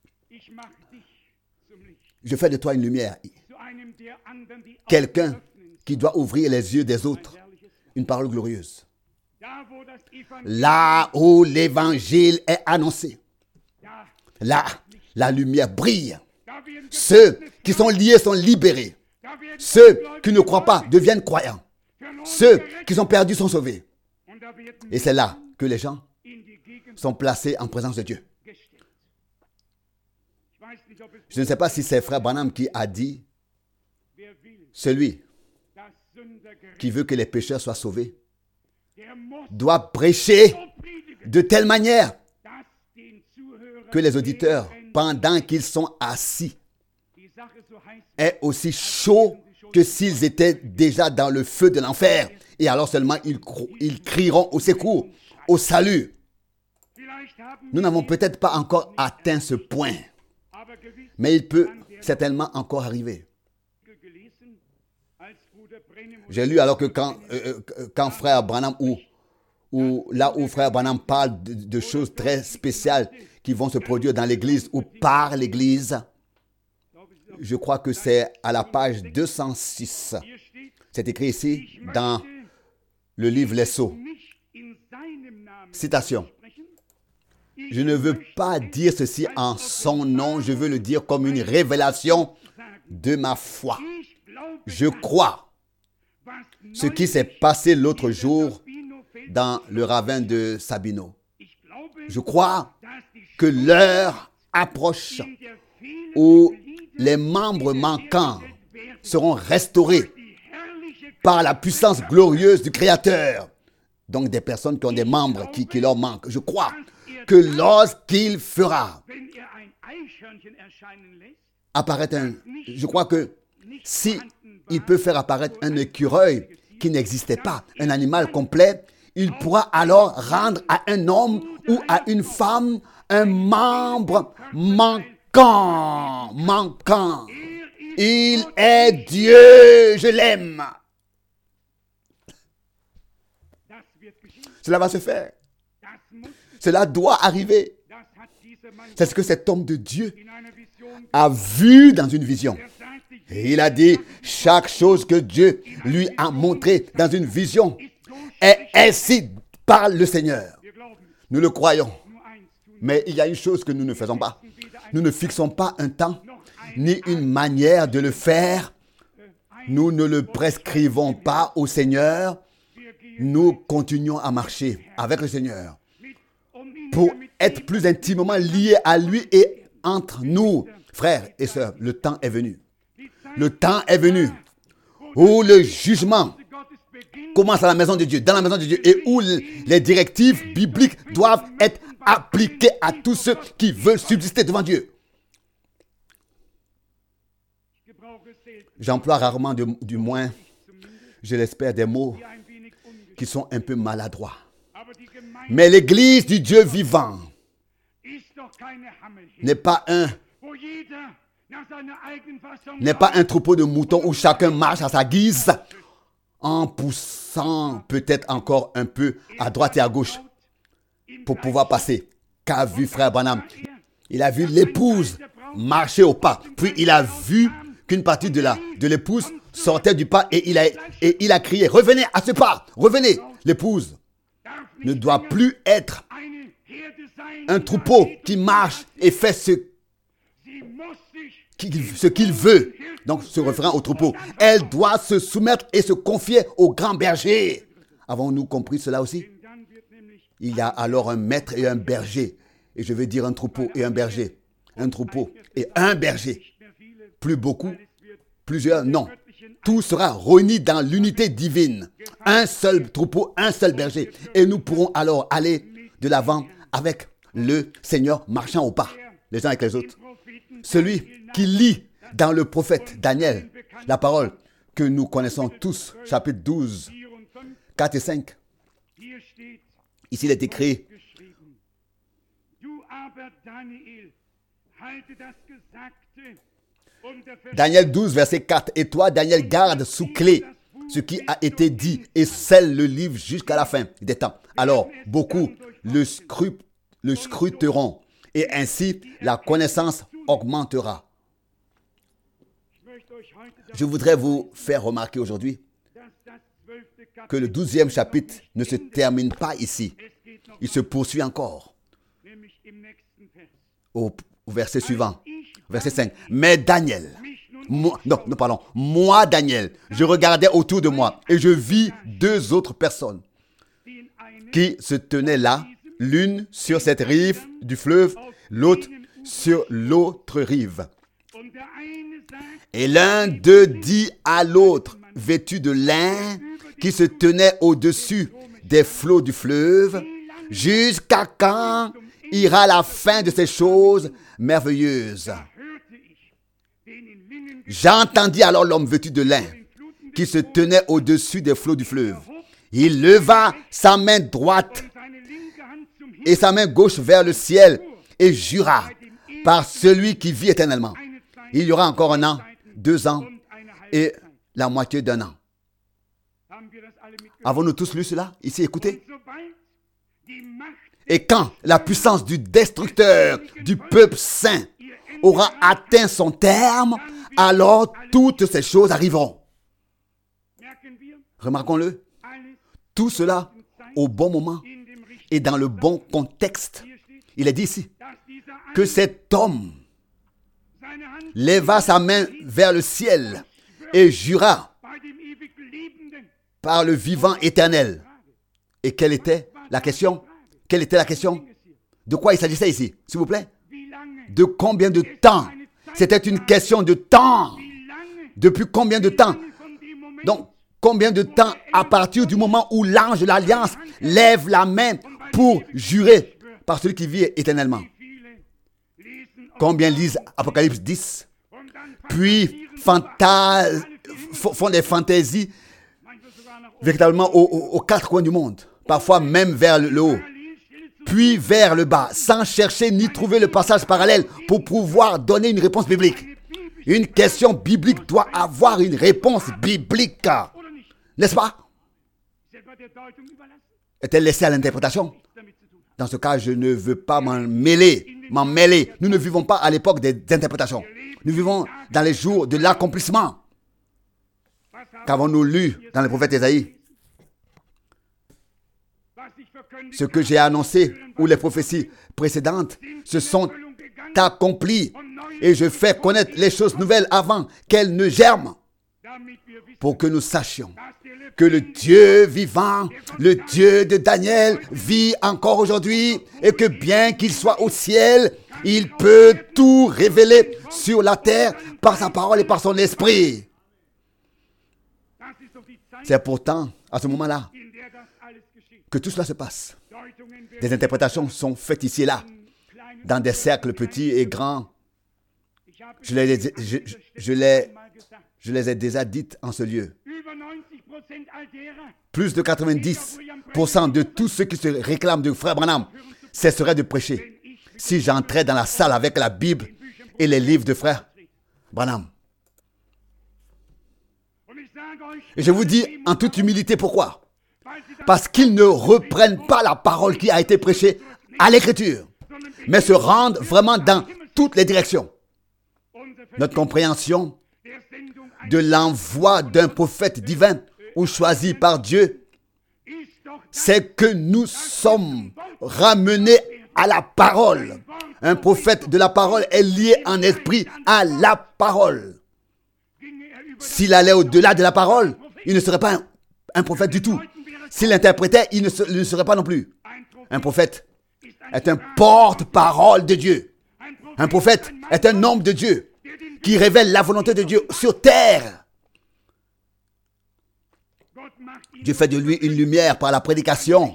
je fais de toi une lumière. Quelqu'un qui doit ouvrir les yeux des autres. Une parole glorieuse. Là où l'évangile est annoncé, là, la lumière brille. Ceux qui sont liés sont libérés. Ceux qui ne croient pas deviennent croyants. Ceux qui sont perdus sont sauvés. Et c'est là que les gens sont placés en présence de Dieu. Je ne sais pas si c'est frère Branham qui a dit, celui qui veut que les pécheurs soient sauvés doit prêcher de telle manière que les auditeurs, pendant qu'ils sont assis, aient aussi chaud que s'ils étaient déjà dans le feu de l'enfer. Et alors seulement ils crieront au secours, au salut. Nous n'avons peut-être pas encore atteint ce point, mais il peut certainement encore arriver. J'ai lu alors que quand frère Branham ou là où frère Branham parle de choses très spéciales qui vont se produire dans l'église ou par l'église, je crois que c'est à la page 206. C'est écrit ici dans le livre Les Sceaux. Citation. Je ne veux pas dire ceci en son nom, je veux le dire comme une révélation de ma foi. Je crois ce qui s'est passé l'autre jour dans le ravin de Sabino. Je crois que l'heure approche où les membres manquants seront restaurés par la puissance glorieuse du Créateur. Donc des personnes qui ont des membres qui leur manquent. Je crois que lorsqu'il fera apparaître je crois que si il peut faire apparaître un écureuil qui n'existait pas, un animal complet, il pourra alors rendre à un homme ou à une femme un membre manquant. Il est Dieu, je l'aime. Cela va se faire. Cela doit arriver. C'est ce que cet homme de Dieu a vu dans une vision. Et il a dit, chaque chose que Dieu lui a montrée dans une vision est ainsi par le Seigneur. Nous le croyons. Mais il y a une chose que nous ne faisons pas. Nous ne fixons pas un temps, ni une manière de le faire. Nous ne le prescrivons pas au Seigneur. Nous continuons à marcher avec le Seigneur pour être plus intimement liés à lui et entre nous. Frères et sœurs, le temps est venu. Le temps est venu où le jugement commence à la maison de Dieu, dans la maison de Dieu, et où les directives bibliques doivent être appliquées à tous ceux qui veulent subsister devant Dieu. J'emploie rarement, du moins, je l'espère, des mots qui sont un peu maladroits. Mais l'église du Dieu vivant n'est pas un troupeau de moutons où chacun marche à sa guise en poussant peut-être encore un peu à droite et à gauche pour pouvoir passer. Qu'a vu frère Branham? Il a vu l'épouse marcher au pas, puis il a vu qu'une partie de l'épouse sortait du pas et il a crié, revenez à ce pas, revenez. L'épouse ne doit plus être un troupeau qui marche et fait ce qu'il veut. Donc, se référant au troupeau, elle doit se soumettre et se confier au grand berger. Avons-nous compris cela aussi? Il y a alors un maître et un berger. Et je veux dire un troupeau et un berger. Un troupeau et un berger. Plus beaucoup, plusieurs, non. Tout sera réuni dans l'unité divine. Un seul troupeau, un seul berger. Et nous pourrons alors aller de l'avant avec le Seigneur marchant au pas, les uns avec les autres. Celui qui lit dans le prophète Daniel, la parole que nous connaissons tous, chapitre 12, 4 et 5. Ici, il est écrit: Daniel 12, verset 4. Et toi, Daniel, garde sous clé ce qui a été dit et scelle le livre jusqu'à la fin des temps. Alors, beaucoup le scruteront et ainsi la connaissance augmentera. Je voudrais vous faire remarquer aujourd'hui que le 12e chapitre ne se termine pas ici. Il se poursuit encore au verset suivant, verset 5. Mais Daniel, moi Daniel, je regardais autour de moi et je vis deux autres personnes qui se tenaient là, l'une sur cette rive du fleuve, l'autre sur l'autre rive. Et l'un d'eux dit à l'autre, vêtu de lin, qui se tenait au-dessus des flots du fleuve: jusqu'à quand ira la fin de ces choses merveilleuses? J'entendis alors l'homme vêtu de lin, qui se tenait au-dessus des flots du fleuve. Il leva sa main droite et sa main gauche vers le ciel et jura par celui qui vit éternellement: il y aura encore 1 an, 2 ans et la moitié d'1 an. Avons-nous tous lu cela? Ici, écoutez. Et quand la puissance du destructeur du peuple saint aura atteint son terme, alors toutes ces choses arriveront. Remarquons-le. Tout cela au bon moment et dans le bon contexte. Il est dit ici que cet homme leva sa main vers le ciel et jura par le vivant éternel. Et quelle était la question? Quelle était la question? De quoi il s'agissait ici, s'il vous plaît? De combien de temps? C'était une question de temps. Depuis combien de temps? Donc, combien de temps à partir du moment où l'ange de l'Alliance lève la main pour jurer par celui qui vit éternellement? Combien lisent Apocalypse 10? Puis font des fantaisies véritablement aux quatre coins du monde, parfois même vers le haut, puis vers le bas, sans chercher ni trouver le passage parallèle pour pouvoir donner une réponse biblique. Une question biblique doit avoir une réponse biblique, n'est-ce pas? Est-elle laissée à l'interprétation? Dans ce cas, je ne veux pas m'en mêler. Nous ne vivons pas à l'époque des interprétations. Nous vivons dans les jours de l'accomplissement. Qu'avons-nous lu dans le prophète Ésaïe? Ce que j'ai annoncé ou les prophéties précédentes se sont accomplies et je fais connaître les choses nouvelles avant qu'elles ne germent, pour que nous sachions que le Dieu vivant, le Dieu de Daniel, vit encore aujourd'hui et que bien qu'il soit au ciel, il peut tout révéler sur la terre par sa parole et par son esprit. C'est pourtant à ce moment-là que tout cela se passe. Des interprétations sont faites ici et là, dans des cercles petits et grands. Je les ai déjà dites en ce lieu. Plus de 90% de tous ceux qui se réclament de Frère Branham cesseraient de prêcher si j'entrais dans la salle avec la Bible et les livres de Frère Branham. Et je vous dis en toute humilité pourquoi. Parce qu'ils ne reprennent pas la parole qui a été prêchée à l'écriture, mais se rendent vraiment dans toutes les directions. Notre compréhension de l'envoi d'un prophète divin ou choisi par Dieu, c'est que nous sommes ramenés à la parole. Un prophète de la parole est lié en esprit à la parole. S'il allait au-delà de la parole, il ne serait pas un prophète du tout. S'il interprétait, il ne serait pas non plus. Un prophète est un porte-parole de Dieu. Un prophète est un homme de Dieu qui révèle la volonté de Dieu sur terre. Dieu fait de lui une lumière par la prédication.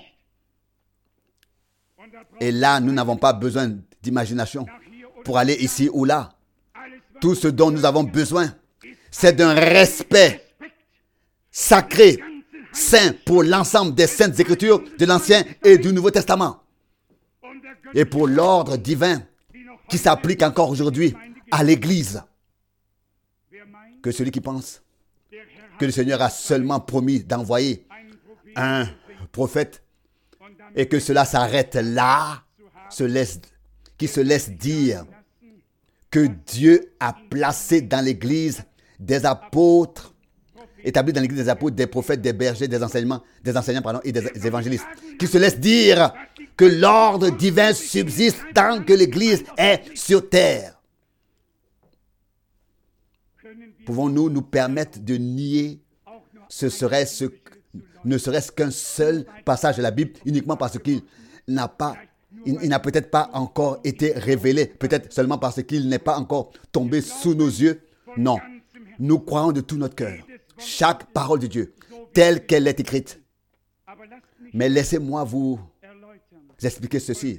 Et là, nous n'avons pas besoin d'imagination pour aller ici ou là. Tout ce dont nous avons besoin, c'est d'un respect sacré, saint pour l'ensemble des saintes écritures de l'Ancien et du Nouveau Testament. Et pour l'ordre divin qui s'applique encore aujourd'hui à l'Église. Que celui qui pense que le Seigneur a seulement promis d'envoyer un prophète et que cela s'arrête là, qui se laisse dire que Dieu a placé dans l'Église des apôtres, établi dans l'Église des apôtres, des prophètes, des bergers, des enseignants et des évangélistes, qui se laissent dire que l'ordre divin subsiste tant que l'Église est sur terre. Pouvons-nous nous permettre de nier ne serait-ce qu'un seul passage de la Bible uniquement parce qu'il n'a peut-être pas encore été révélé, peut-être seulement parce qu'il n'est pas encore tombé sous nos yeux? Non, nous croyons de tout notre cœur chaque parole de Dieu telle qu'elle est écrite. Mais laissez-moi vous expliquer ceci.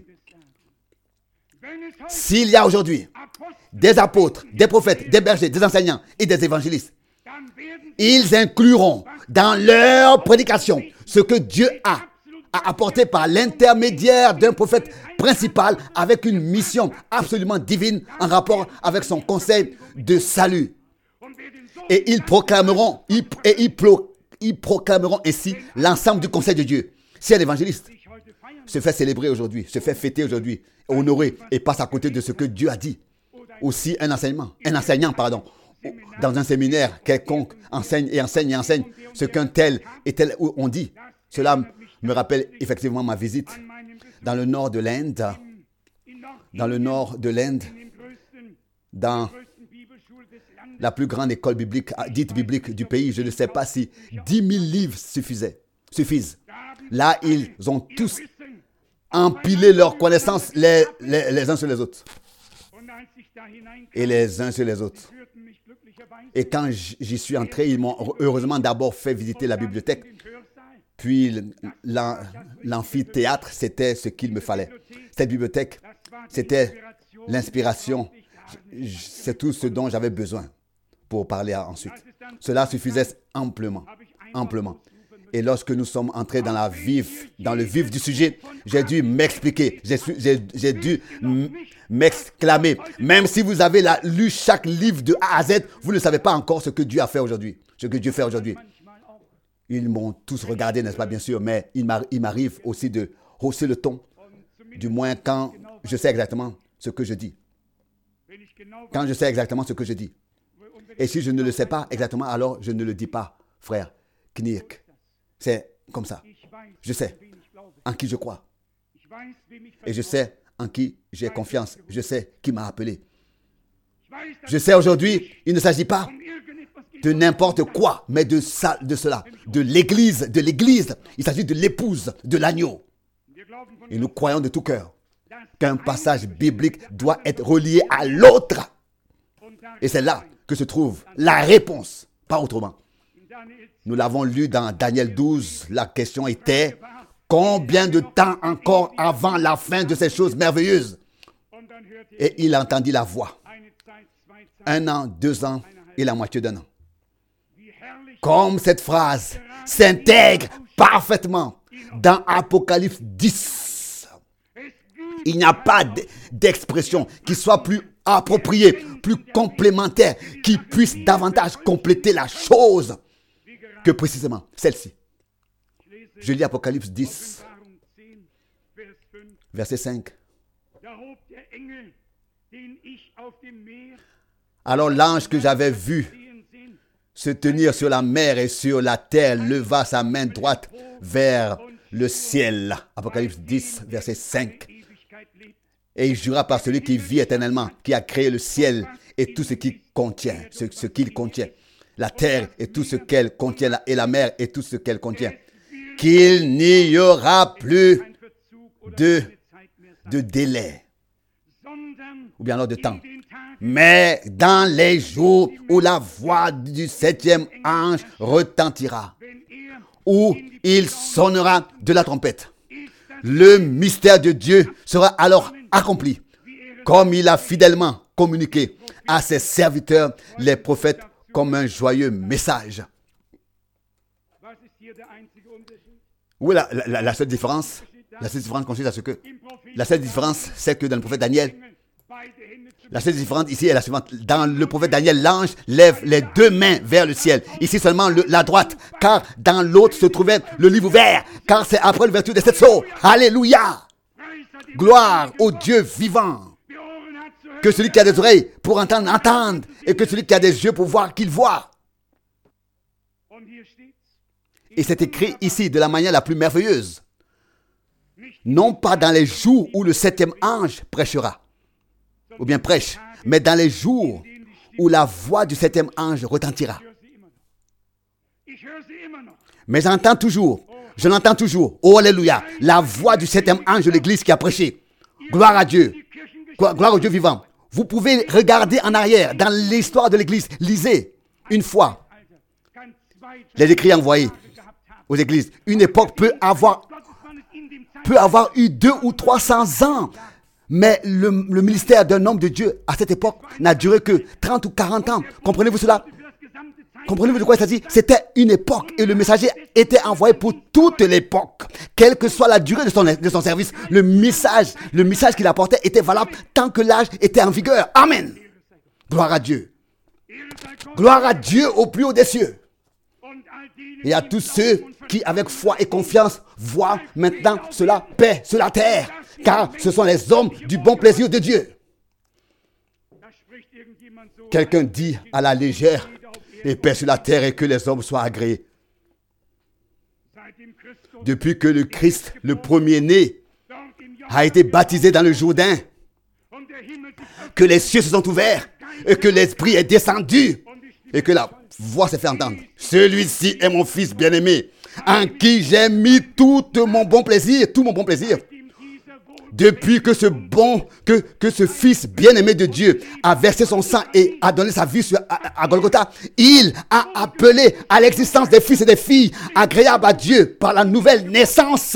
S'il y a aujourd'hui des apôtres, des prophètes, des bergers, des enseignants et des évangélistes, ils incluront dans leur prédication ce que Dieu a apporté par l'intermédiaire d'un prophète principal avec une mission absolument divine en rapport avec son conseil de salut. Et ils proclameront ainsi l'ensemble du conseil de Dieu. Si un évangéliste se fait célébrer aujourd'hui, se fait fêter aujourd'hui, honorer et passe à côté de ce que Dieu a dit, aussi un enseignant, dans un séminaire quelconque, enseigne ce qu'un tel et tel ont dit. Cela me rappelle effectivement ma visite dans le nord de l'Inde, dans la plus grande école biblique, dite biblique du pays. Je ne sais pas si 10 000 livres suffisent. Là, ils ont tous empilé leurs connaissances les uns sur les autres. Et les uns sur les autres. Et quand j'y suis entré, ils m'ont heureusement d'abord fait visiter la bibliothèque. Puis l'amphithéâtre, c'était ce qu'il me fallait. Cette bibliothèque, c'était l'inspiration. C'est tout ce dont j'avais besoin pour parler ensuite. Cela suffisait amplement. Et lorsque nous sommes entrés dans le vif du sujet, j'ai dû m'expliquer. J'ai dû m'exclamer. Même si vous avez lu chaque livre de A à Z, vous ne savez pas encore ce que Dieu a fait aujourd'hui. Ce que Dieu fait aujourd'hui. Ils m'ont tous regardé, n'est-ce pas, bien sûr, mais il m'arrive aussi de hausser le ton, du moins quand je sais exactement ce que je dis. Et si je ne le sais pas exactement, alors je ne le dis pas, frère Knirk. C'est comme ça. Je sais en qui je crois. Et je sais en qui j'ai confiance. Je sais qui m'a appelé. Je sais aujourd'hui, il ne s'agit pas de n'importe quoi, mais de cela, de l'Église. Il s'agit de l'épouse, de l'agneau. Et nous croyons de tout cœur qu'un passage biblique doit être relié à l'autre. Et c'est là que se trouve la réponse, pas autrement. Nous l'avons lu dans Daniel 12. La question était: combien de temps encore avant la fin de ces choses merveilleuses? Et il entendit la voix. 1 an, 2 ans et la moitié d'1 an. Comme cette phrase s'intègre parfaitement dans Apocalypse 10. Il n'y a pas d'expression qui soit plus appropriée, plus complémentaire, qui puisse davantage compléter la chose que précisément celle-ci. Je lis Apocalypse 10, verset 5. Alors l'ange que j'avais vu se tenir sur la mer et sur la terre leva sa main droite vers le ciel. Apocalypse 10, verset 5. Et il jura par celui qui vit éternellement, qui a créé le ciel et tout ce qu'il contient, ce qu'il contient. La terre et tout ce qu'elle contient, et la mer et tout ce qu'elle contient. Qu'il n'y aura plus de délai, ou bien alors de temps. Mais dans les jours où la voix du 7e ange retentira, où il sonnera de la trompette, le mystère de Dieu sera alors accompli, comme il a fidèlement communiqué à ses serviteurs, les prophètes, comme un joyeux message. Où est la seule différence? La seule différence consiste à ce que... La seule différence, c'est que dans le prophète Daniel, la seule différence ici est la suivante. Dans le prophète Daniel, l'ange lève les deux mains vers le ciel. Ici seulement la droite, car dans l'autre se trouvait le livre ouvert, car c'est après l'ouverture de cette sceaux. Alléluia! Gloire au Dieu vivant. Que celui qui a des oreilles pour entendre, entende. Et que celui qui a des yeux pour voir, qu'il voit. Et c'est écrit ici de la manière la plus merveilleuse. Non pas dans les jours où le septième ange prêchera, ou bien prêche, mais dans les jours où la voix du septième ange retentira. Mais je l'entends toujours, oh alléluia, la voix du septième ange de l'église qui a prêché. Gloire à Dieu, gloire au Dieu vivant. Vous pouvez regarder en arrière, dans l'histoire de l'église, lisez une fois les écrits envoyés aux églises. Une époque peut avoir eu 200 ou 300 ans. Mais le ministère d'un homme de Dieu à cette époque n'a duré que 30 ou 40 ans. Comprenez-vous cela? Comprenez-vous de quoi il s'agit? C'était une époque et le messager était envoyé pour toute l'époque. Quelle que soit la durée de son service, le message qu'il apportait était valable tant que l'âge était en vigueur. Amen. Gloire à Dieu. Gloire à Dieu au plus haut des cieux. Et à tous ceux qui, avec foi et confiance, voient maintenant cela paix sur la terre. Car ce sont les hommes du bon plaisir de Dieu. Quelqu'un dit à la légère, et paix sur la terre et que les hommes soient agréés. Depuis que le Christ, le premier-né, a été baptisé dans le Jourdain, que les cieux se sont ouverts et que l'Esprit est descendu et que la voix s'est fait entendre. Celui-ci est mon Fils bien-aimé, en qui j'ai mis tout mon bon plaisir. Depuis que ce Fils bien-aimé de Dieu a versé son sang et a donné sa vie à Golgotha, il a appelé à l'existence des fils et des filles agréables à Dieu par la nouvelle naissance.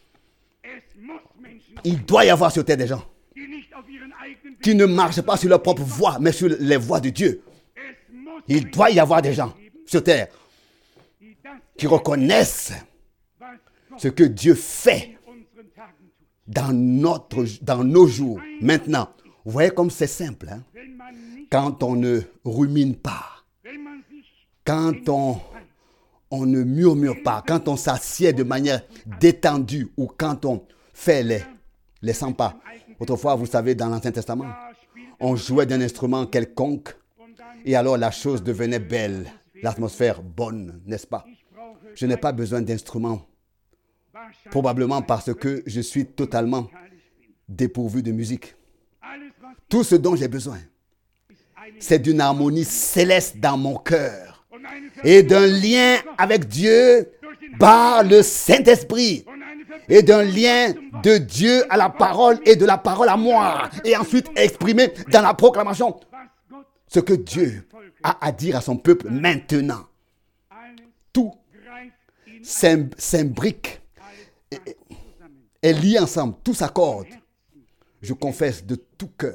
Il doit y avoir sur terre des gens qui ne marchent pas sur leur propre voie, mais sur les voies de Dieu. Il doit y avoir des gens sur terre qui reconnaissent ce que Dieu fait dans nos jours. Maintenant, vous voyez comme c'est simple. Hein? Quand on ne rumine pas, quand on ne murmure pas, quand on s'assied de manière détendue ou quand on fait les 100 pas. Autrefois, vous savez, dans l'Ancien Testament, on jouait d'un instrument quelconque et alors la chose devenait belle, l'atmosphère bonne, n'est-ce pas? Je n'ai pas besoin d'instruments. Probablement parce que je suis totalement dépourvu de musique. Tout ce dont j'ai besoin, c'est d'une harmonie céleste dans mon cœur et d'un lien avec Dieu par le Saint-Esprit et d'un lien de Dieu à la parole et de la parole à moi et ensuite exprimer dans la proclamation ce que Dieu a à dire à son peuple maintenant. Tout s'imbrique, est lié ensemble, tout s'accorde. Je confesse de tout cœur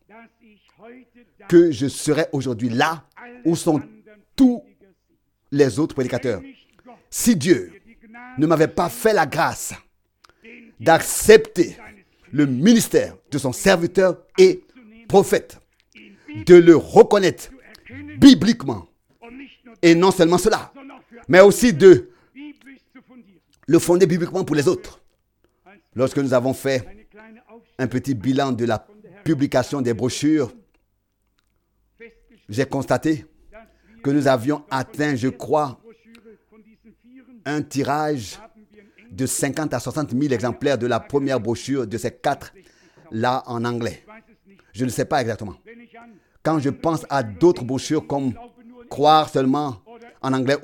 que je serai aujourd'hui là où sont tous les autres prédicateurs. Si Dieu ne m'avait pas fait la grâce d'accepter le ministère de son serviteur et prophète, de le reconnaître bibliquement, et non seulement cela, mais aussi de le fonder bibliquement pour les autres. Lorsque nous avons fait un petit bilan de la publication des brochures, j'ai constaté que nous avions atteint, je crois, un tirage de 50 à 60 000 exemplaires de la première brochure de ces 4-là en anglais. Je ne sais pas exactement. Quand je pense à d'autres brochures comme Croire seulement en anglais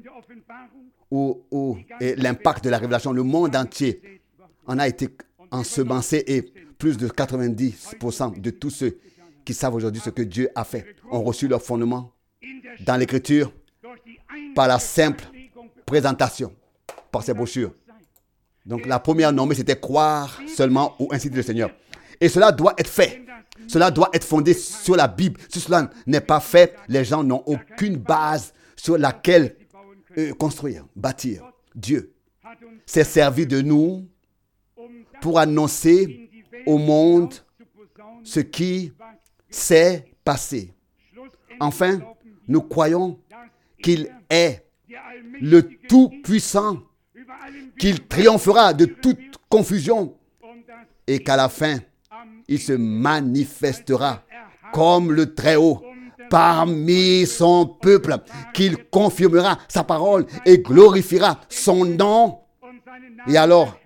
ou l'impact de la révélation, le monde entier en a été ensemencé et plus de 90% de tous ceux qui savent aujourd'hui ce que Dieu a fait ont reçu leur fondement dans l'Écriture par la simple présentation, par ces brochures. Donc la première normée, c'était croire seulement ou ainsi dit le Seigneur. Et cela doit être fait. Cela doit être fondé sur la Bible. Si cela n'est pas fait, les gens n'ont aucune base sur laquelle construire, bâtir. Dieu s'est servi de nous pour annoncer au monde ce qui s'est passé. Enfin, nous croyons qu'il est le Tout-Puissant, qu'il triomphera de toute confusion et qu'à la fin, il se manifestera comme le Très-Haut parmi son peuple, qu'il confirmera sa parole et glorifiera son nom. Et alors,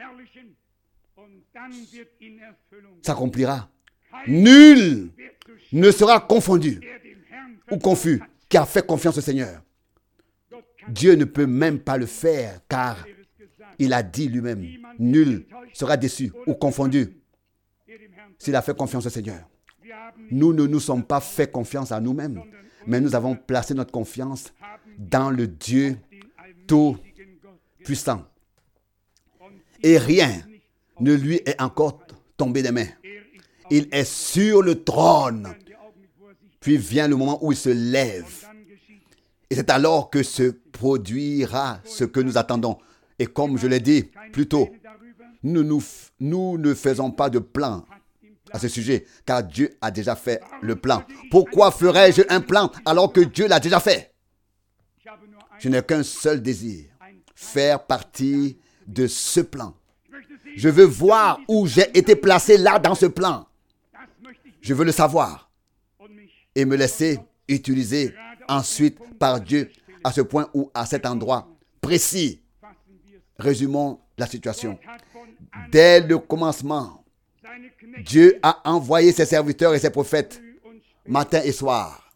s'accomplira. Nul ne sera confondu ou confus qui a fait confiance au Seigneur. Dieu ne peut même pas le faire car il a dit lui-même, nul sera déçu ou confondu s'il a fait confiance au Seigneur. Nous ne nous sommes pas fait confiance à nous-mêmes, mais nous avons placé notre confiance dans le Dieu Tout-Puissant. Et rien ne lui est encore tombé des mains. Il est sur le trône. Puis vient le moment où il se lève. Et c'est alors que se produira ce que nous attendons. Et comme je l'ai dit plus tôt, nous ne faisons pas de plan à ce sujet, car Dieu a déjà fait le plan. Pourquoi ferais-je un plan alors que Dieu l'a déjà fait? Je n'ai qu'un seul désir, faire partie de ce plan. Je veux voir où j'ai été placé là dans ce plan. Je veux le savoir et me laisser utiliser ensuite par Dieu à ce point où, à cet endroit précis, résumons la situation. Dès le commencement, Dieu a envoyé ses serviteurs et ses prophètes matin et soir.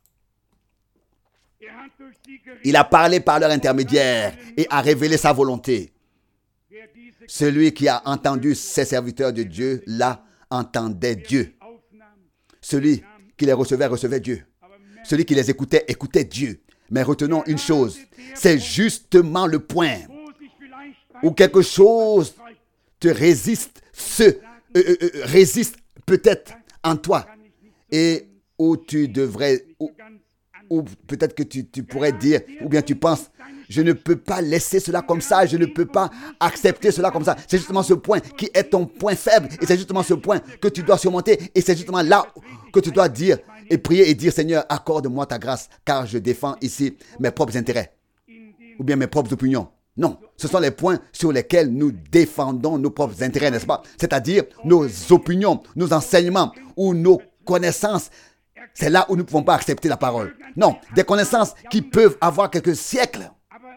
Il a parlé par leur intermédiaire et a révélé sa volonté. Celui qui a entendu ses serviteurs de Dieu, là, entendait Dieu. Celui qui les recevait, recevait Dieu. Celui qui les écoutait, écoutait Dieu. Mais retenons une chose, c'est justement le point où quelque chose te résiste, résiste peut-être en toi et où tu devrais, ou peut-être que tu pourrais dire, ou bien tu penses, je ne peux pas laisser cela comme ça, je ne peux pas accepter cela comme ça. C'est justement ce point qui est ton point faible et c'est justement ce point que tu dois surmonter et c'est justement là que tu dois dire et prier et dire, Seigneur, accorde-moi ta grâce car je défends ici mes propres intérêts ou bien mes propres opinions. Non, ce sont les points sur lesquels nous défendons nos propres intérêts, n'est-ce pas? C'est-à-dire nos opinions, nos enseignements ou nos connaissances. C'est là où nous ne pouvons pas accepter la parole. Non, des connaissances qui peuvent avoir quelques siècles.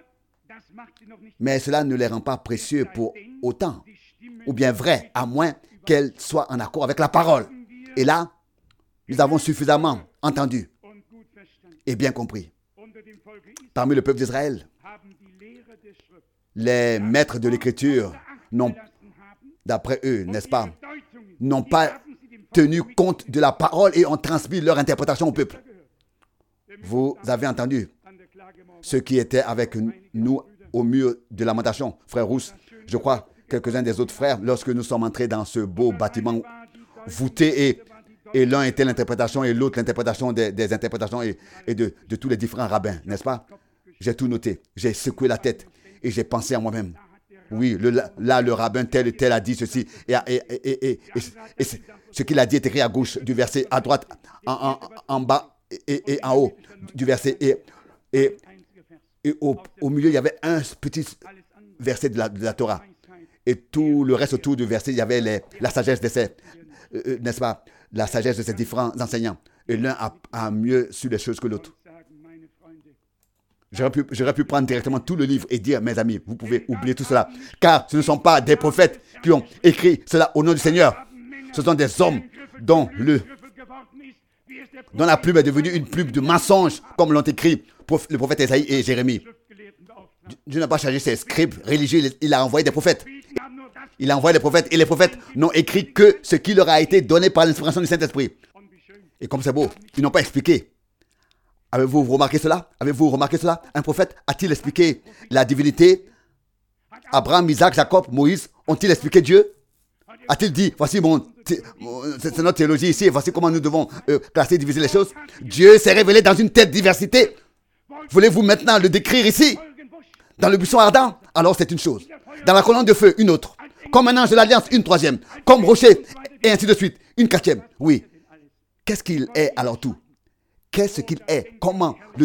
Mais cela ne les rend pas précieux pour autant, ou bien vrai, à moins qu'elles soient en accord avec la parole. Et là, nous avons suffisamment entendu et bien compris. Parmi le peuple d'Israël, les maîtres de l'Écriture n'ont, d'après eux, n'est-ce pas, n'ont pas tenu compte de la parole et ont transmis leur interprétation au peuple. Vous avez entendu ceux qui étaient avec nous au mur de lamentation, frère Rousse, je crois, quelques-uns des autres frères, lorsque nous sommes entrés dans ce beau bâtiment voûté et l'un était l'interprétation et l'autre l'interprétation des interprétations et de tous les différents rabbins, n'est-ce pas? J'ai tout noté, j'ai secoué la tête et j'ai pensé à moi-même. Oui, là, le rabbin tel et tel a dit ceci et ce qu'il a dit est écrit à gauche du verset, à droite, en bas et en haut du verset et au milieu, il y avait un petit verset de la Torah. Et tout le reste autour du verset, il y avait la sagesse de ces, n'est-ce pas, la sagesse de ces différents enseignants. Et l'un a mieux su les choses que l'autre. J'aurais pu prendre directement tout le livre et dire, mes amis, vous pouvez oublier tout cela. Car ce ne sont pas des prophètes qui ont écrit cela au nom du Seigneur. Ce sont des hommes dont la plume est devenue une plume de mensonge, comme l'ont écrit le prophète Ésaïe et Jérémie. Dieu n'a pas chargé ses scribes religieux, il a envoyé des prophètes. Il a envoyé les prophètes et les prophètes n'ont écrit que ce qui leur a été donné par l'inspiration du Saint-Esprit. Et comme c'est beau, ils n'ont pas expliqué. Avez-vous remarqué cela? Avez-vous remarqué cela? Un prophète a-t-il expliqué la divinité? Abraham, Isaac, Jacob, Moïse ont-ils expliqué Dieu? A-t-il dit, voici c'est notre théologie ici, et voici comment nous devons classer, diviser les choses? Dieu s'est révélé dans une telle diversité. Voulez-vous maintenant le décrire ici? Dans le buisson ardent, alors c'est une chose. Dans la colonne de feu, une autre. Comme un ange de l'alliance, une troisième. Comme rocher, et ainsi de suite, une quatrième. Oui. Qu'est-ce qu'il est alors tout? Qu'est-ce qu'il est? Comment le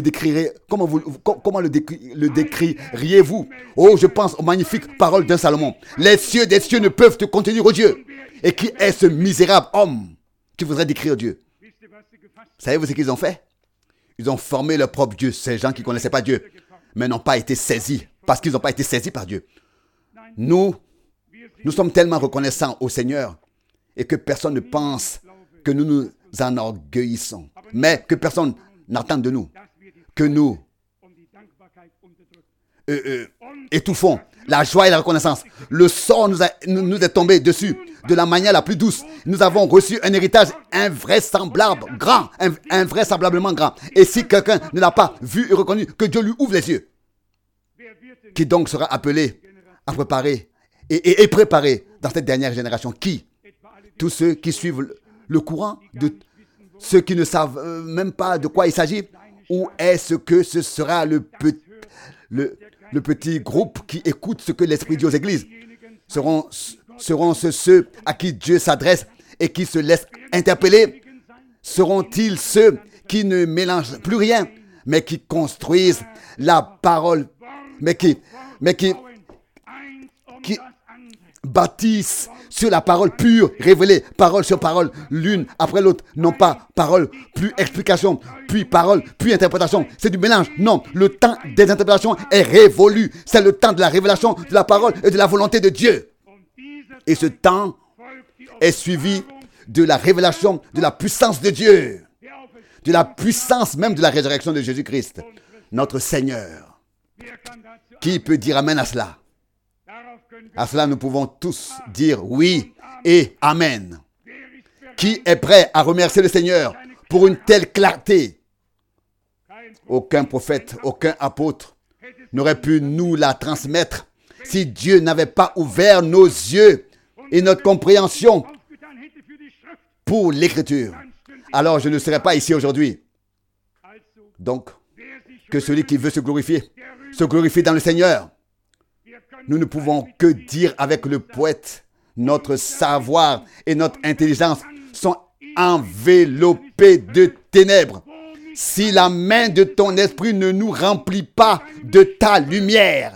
décririez-vous? Oh, je pense aux magnifiques paroles d'un Salomon. Les cieux des cieux ne peuvent te contenir, ô Dieu. Et qui est ce misérable homme qui voudrait décrire Dieu? Savez-vous ce qu'ils ont fait? Ils ont formé leur propre Dieu. Ces gens qui ne connaissaient pas Dieu, mais n'ont pas été saisis, parce qu'ils n'ont pas été saisis par Dieu. Nous sommes tellement reconnaissants au Seigneur et que personne ne pense que nous nous enorgueillissons, mais que personne n'attend de nous, que nous étouffons la joie et la reconnaissance. Le sort nous est tombé dessus de la manière la plus douce. Nous avons reçu un héritage invraisemblable, grand, invraisemblablement grand. Et si quelqu'un ne l'a pas vu et reconnu, que Dieu lui ouvre les yeux. Qui donc sera appelé à préparer et préparer dans cette dernière génération? Qui? Tous ceux qui suivent le courant, de ceux qui ne savent même pas de quoi il s'agit? Ou est-ce que ce sera le petit groupe qui écoute ce que l'Esprit dit aux églises? Seront ceux à qui Dieu s'adresse et qui se laissent interpeller? Seront-ils ceux qui ne mélangent plus rien, mais qui construisent la parole, mais qui bâtissent sur la parole pure, révélée, parole sur parole, l'une après l'autre, non pas parole, plus explication, puis parole, puis interprétation. C'est du mélange. Non, le temps des interprétations est révolu. C'est le temps de la révélation de la parole et de la volonté de Dieu. Et ce temps est suivi de la révélation de la puissance de Dieu, de la puissance même de la résurrection de Jésus-Christ, notre Seigneur. Qui peut dire amen à cela? À cela, nous pouvons tous dire oui et amen. Qui est prêt à remercier le Seigneur pour une telle clarté? Aucun prophète, aucun apôtre n'aurait pu nous la transmettre si Dieu n'avait pas ouvert nos yeux et notre compréhension pour l'Écriture. Alors, je ne serais pas ici aujourd'hui. Donc, que celui qui veut se glorifie dans le Seigneur. Nous ne pouvons que dire avec le poète, notre savoir et notre intelligence sont enveloppés de ténèbres. Si la main de ton esprit ne nous remplit pas de ta lumière,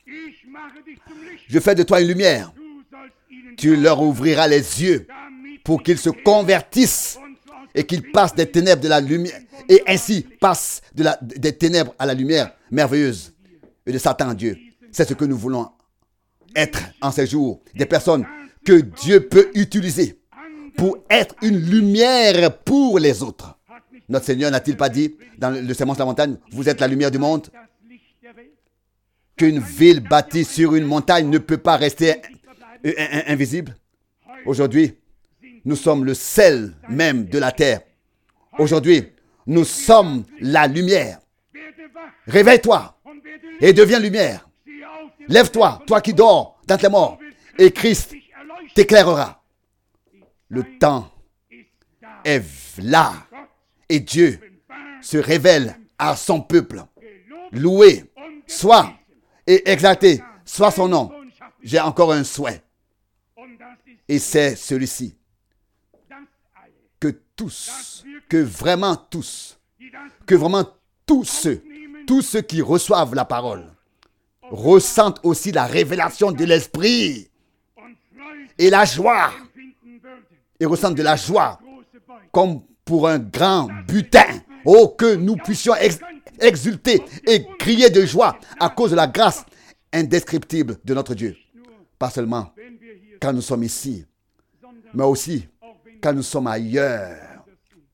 je fais de toi une lumière. Tu leur ouvriras les yeux pour qu'ils se convertissent et qu'ils passent des ténèbres de la lumière et ainsi passent des ténèbres à la lumière merveilleuse et de Satan à Dieu. C'est ce que nous voulons être en ces jours. Des personnes que Dieu peut utiliser pour être une lumière pour les autres. Notre Seigneur n'a-t-il pas dit dans le sermon sur la montagne, vous êtes la lumière du monde? Qu'une ville bâtie sur une montagne ne peut pas rester invisible. Aujourd'hui, nous sommes le sel même de la terre. Aujourd'hui, nous sommes la lumière. Réveille-toi et deviens lumière. Lève-toi, toi qui dors dans tes morts, et Christ t'éclairera. Le temps est là, et Dieu se révèle à son peuple. Loué soit et exalté soit son nom. J'ai encore un souhait, et c'est celui-ci. Que vraiment tous ceux qui reçoivent la parole, ressentent aussi la révélation de l'Esprit et la joie. Et ressentent de la joie comme pour un grand butin. Oh, que nous puissions exulter et crier de joie à cause de la grâce indescriptible de notre Dieu. Pas seulement quand nous sommes ici, mais aussi quand nous sommes ailleurs.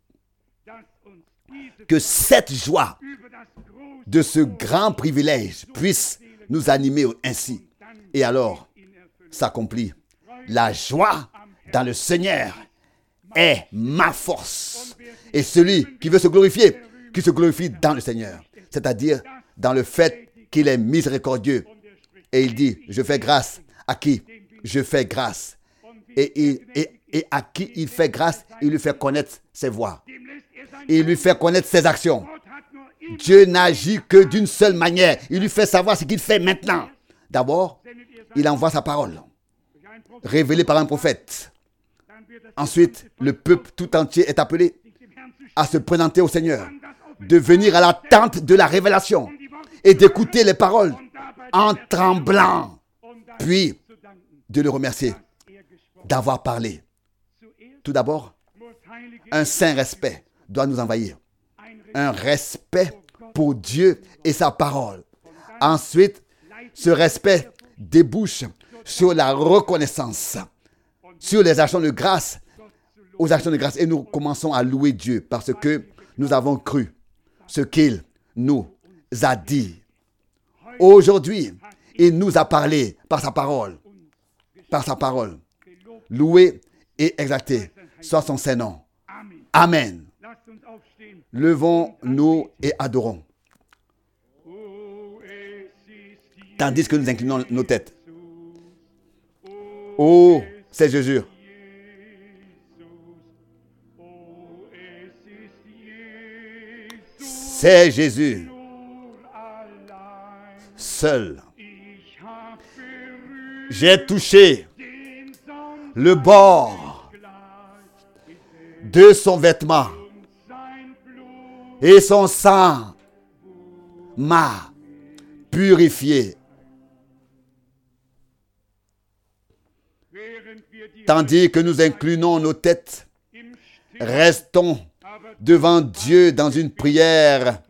Que cette joie de ce grand privilège puisse nous animer ainsi. Et alors, s'accomplit. La joie dans le Seigneur est ma force. Et celui qui veut se glorifier, qui se glorifie dans le Seigneur. C'est-à-dire dans le fait qu'il est miséricordieux. Et il dit, je fais grâce à qui? Je fais grâce. et à qui il fait grâce, il lui fait connaître ses voies. Il lui fait connaître ses actions. Dieu n'agit que d'une seule manière. Il lui fait savoir ce qu'il fait maintenant. D'abord, il envoie sa parole, révélée par un prophète. Ensuite, le peuple tout entier est appelé à se présenter au Seigneur, de venir à l'attente de la révélation et d'écouter les paroles en tremblant, puis de le remercier d'avoir parlé. Tout d'abord, un saint respect doit nous envahir. Un respect pour Dieu et sa parole. Ensuite, ce respect débouche sur la reconnaissance, sur les actions de grâce, aux actions de grâce. Et nous commençons à louer Dieu parce que nous avons cru ce qu'il nous a dit. Aujourd'hui, il nous a parlé par sa parole. Par sa parole. Loué et exalté soit son Saint-Nom. Amen. Levons-nous et adorons. Tandis que nous inclinons nos têtes. Oh, c'est Jésus. C'est Jésus. Seul. J'ai touché le bord de son vêtement et son sang m'a purifié. Tandis que nous inclinons nos têtes, restons devant Dieu dans une prière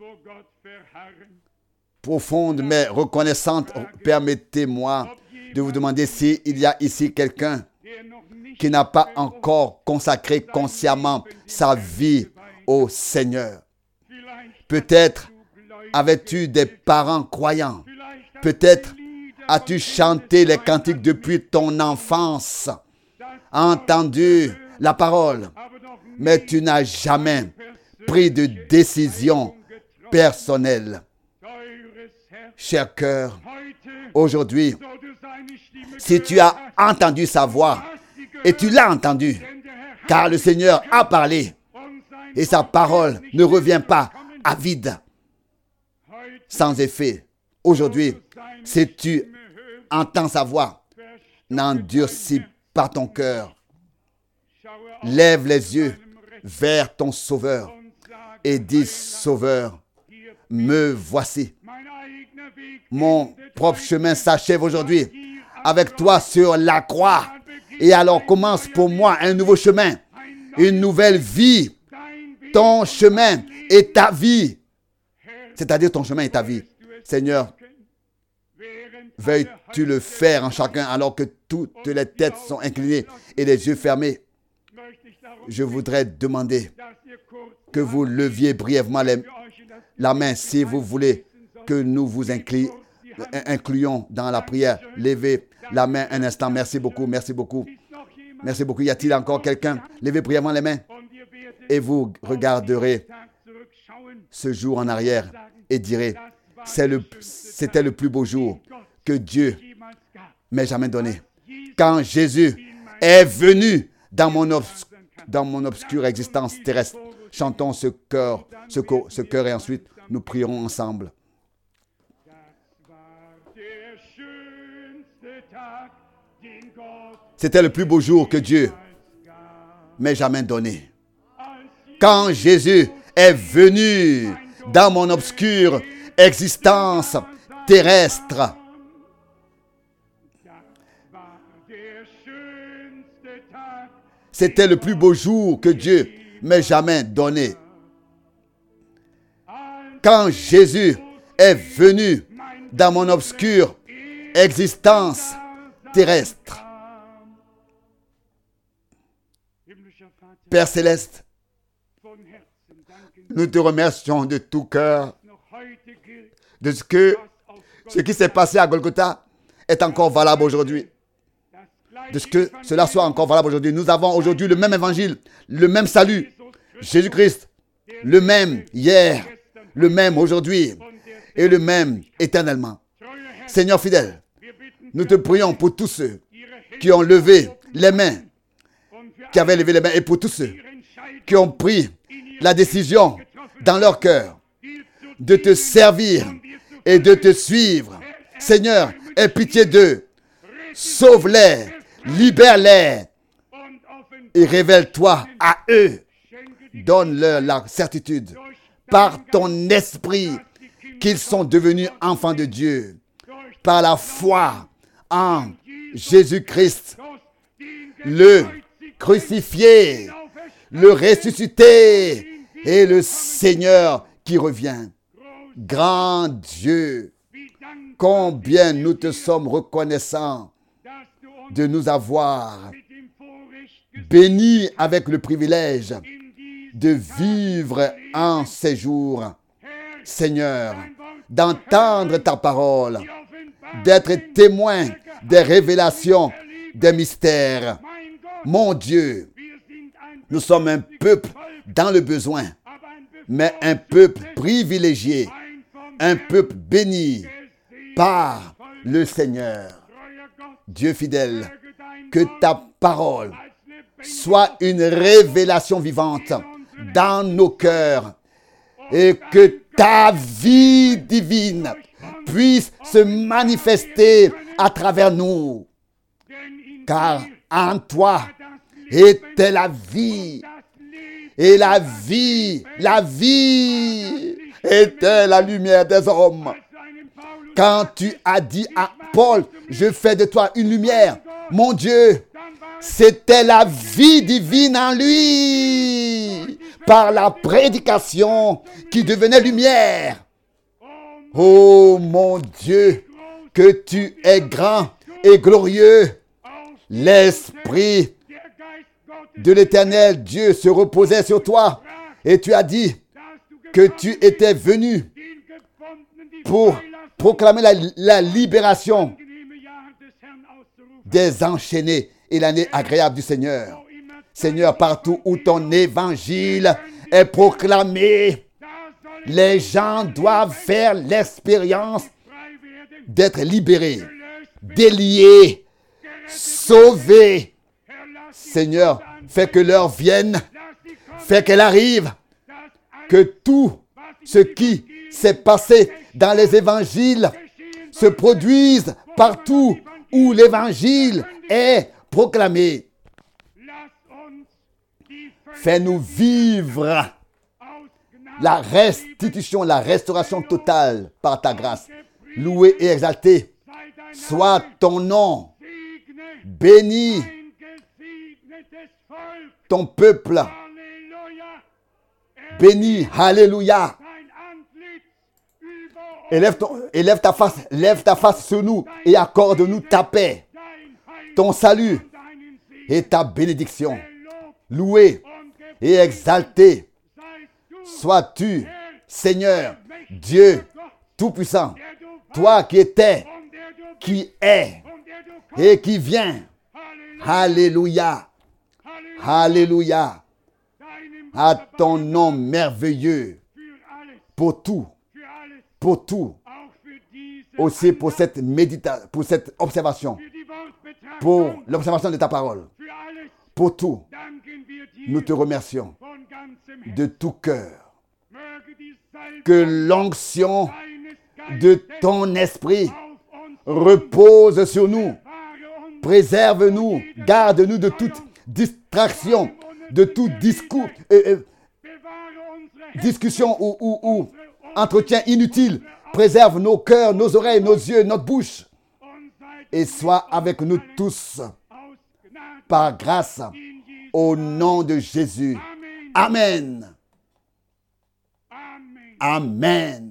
profonde mais reconnaissante. Permettez-moi de vous demander s'il y a ici quelqu'un qui n'a pas encore consacré consciemment sa vie au Seigneur. Peut-être avais-tu des parents croyants. Peut-être as-tu chanté les cantiques depuis ton enfance, entendu la parole, mais tu n'as jamais pris de décision personnelle. Cher cœur, aujourd'hui, si tu as entendu sa voix, et tu l'as entendu, car le Seigneur a parlé, et sa parole ne revient pas à vide, sans effet. Aujourd'hui, si tu entends sa voix, n'endurcis pas ton cœur. Lève les yeux vers ton Sauveur et dis, Sauveur, me voici. Mon propre chemin s'achève aujourd'hui avec toi sur la croix. Et alors commence pour moi un nouveau chemin, une nouvelle vie. Ton chemin et ta vie. C'est-à-dire ton chemin et ta vie. Seigneur, veuilles-tu le faire en chacun alors que toutes les têtes sont inclinées et les yeux fermés. Je voudrais demander que vous leviez brièvement la main si vous voulez que nous vous incluions dans la prière. Levez la main un instant. Merci beaucoup, merci beaucoup. Merci beaucoup. Y a-t-il encore quelqu'un? Levez brièvement les mains et vous regarderez ce jour en arrière et direz, c'était le plus beau jour que Dieu m'ait jamais donné. Quand Jésus est venu dans mon obscure existence terrestre. Chantons ce chœur et ensuite nous prierons ensemble. C'était le plus beau jour que Dieu m'ait jamais donné. Quand Jésus est venu dans mon obscure existence terrestre. C'était le plus beau jour que Dieu m'ait jamais donné. Quand Jésus est venu dans mon obscure existence terrestre. Père Céleste, nous te remercions de tout cœur de ce qui s'est passé à Golgotha est encore valable aujourd'hui. De ce que cela soit encore valable aujourd'hui. Nous avons aujourd'hui le même évangile, le même salut. Jésus-Christ, le même hier, le même aujourd'hui et le même éternellement. Seigneur fidèle, nous te prions pour tous ceux qui ont levé les mains qui avaient levé les mains et pour tous ceux qui ont pris la décision dans leur cœur de te servir et de te suivre. Seigneur, aie pitié d'eux. Sauve-les, libère-les et révèle-toi à eux. Donne-leur la certitude par ton esprit qu'ils sont devenus enfants de Dieu. Par la foi en Jésus-Christ, le crucifié, le ressuscité et le Seigneur qui revient. Grand Dieu, combien nous te sommes reconnaissants de nous avoir bénis avec le privilège de vivre en ces jours. Seigneur, d'entendre ta parole, d'être témoin des révélations, des mystères. Mon Dieu, nous sommes un peuple dans le besoin, mais un peuple privilégié, un peuple béni par le Seigneur. Dieu fidèle, que ta parole soit une révélation vivante dans nos cœurs et que ta vie divine puisse se manifester à travers nous. Car en toi était la vie. Et la vie était la lumière des hommes. Quand tu as dit à Paul, je fais de toi une lumière, mon Dieu, c'était la vie divine en lui, par la prédication qui devenait lumière. Oh mon Dieu, que tu es grand et glorieux. L'Esprit de l'Éternel Dieu se reposait sur toi et tu as dit que tu étais venu pour proclamer la libération des enchaînés et l'année agréable du Seigneur. Seigneur, partout où ton évangile est proclamé, les gens doivent faire l'expérience d'être libérés, déliés, sauvés. Seigneur, fais que l'heure vienne, fais qu'elle arrive, que tout ce qui s'est passé dans les évangiles se produise partout où l'évangile est proclamé. Fais-nous vivre la restitution, la restauration totale par ta grâce. Loué et exalté soit ton nom. Bénis ton peuple. Bénis, alléluia. Lève ta face sur nous et accorde-nous ta paix, ton salut et ta bénédiction. Loué et exalté sois-tu, Seigneur, Dieu Tout-Puissant, toi qui étais, qui est et qui vient. Alléluia. Alléluia. À ton nom merveilleux pour tout. Pour tout. Aussi pour cette méditation, pour cette observation. Pour l'observation de ta parole. Pour tout. Nous te remercions de tout cœur. Que l'onction de ton esprit repose sur nous. Préserve-nous. Garde-nous de toute distraction, de tout discours, discussion ou entretien inutile. Préserve nos cœurs, nos oreilles, nos yeux, notre bouche. Et sois avec nous tous par grâce au nom de Jésus. Amen. Amen.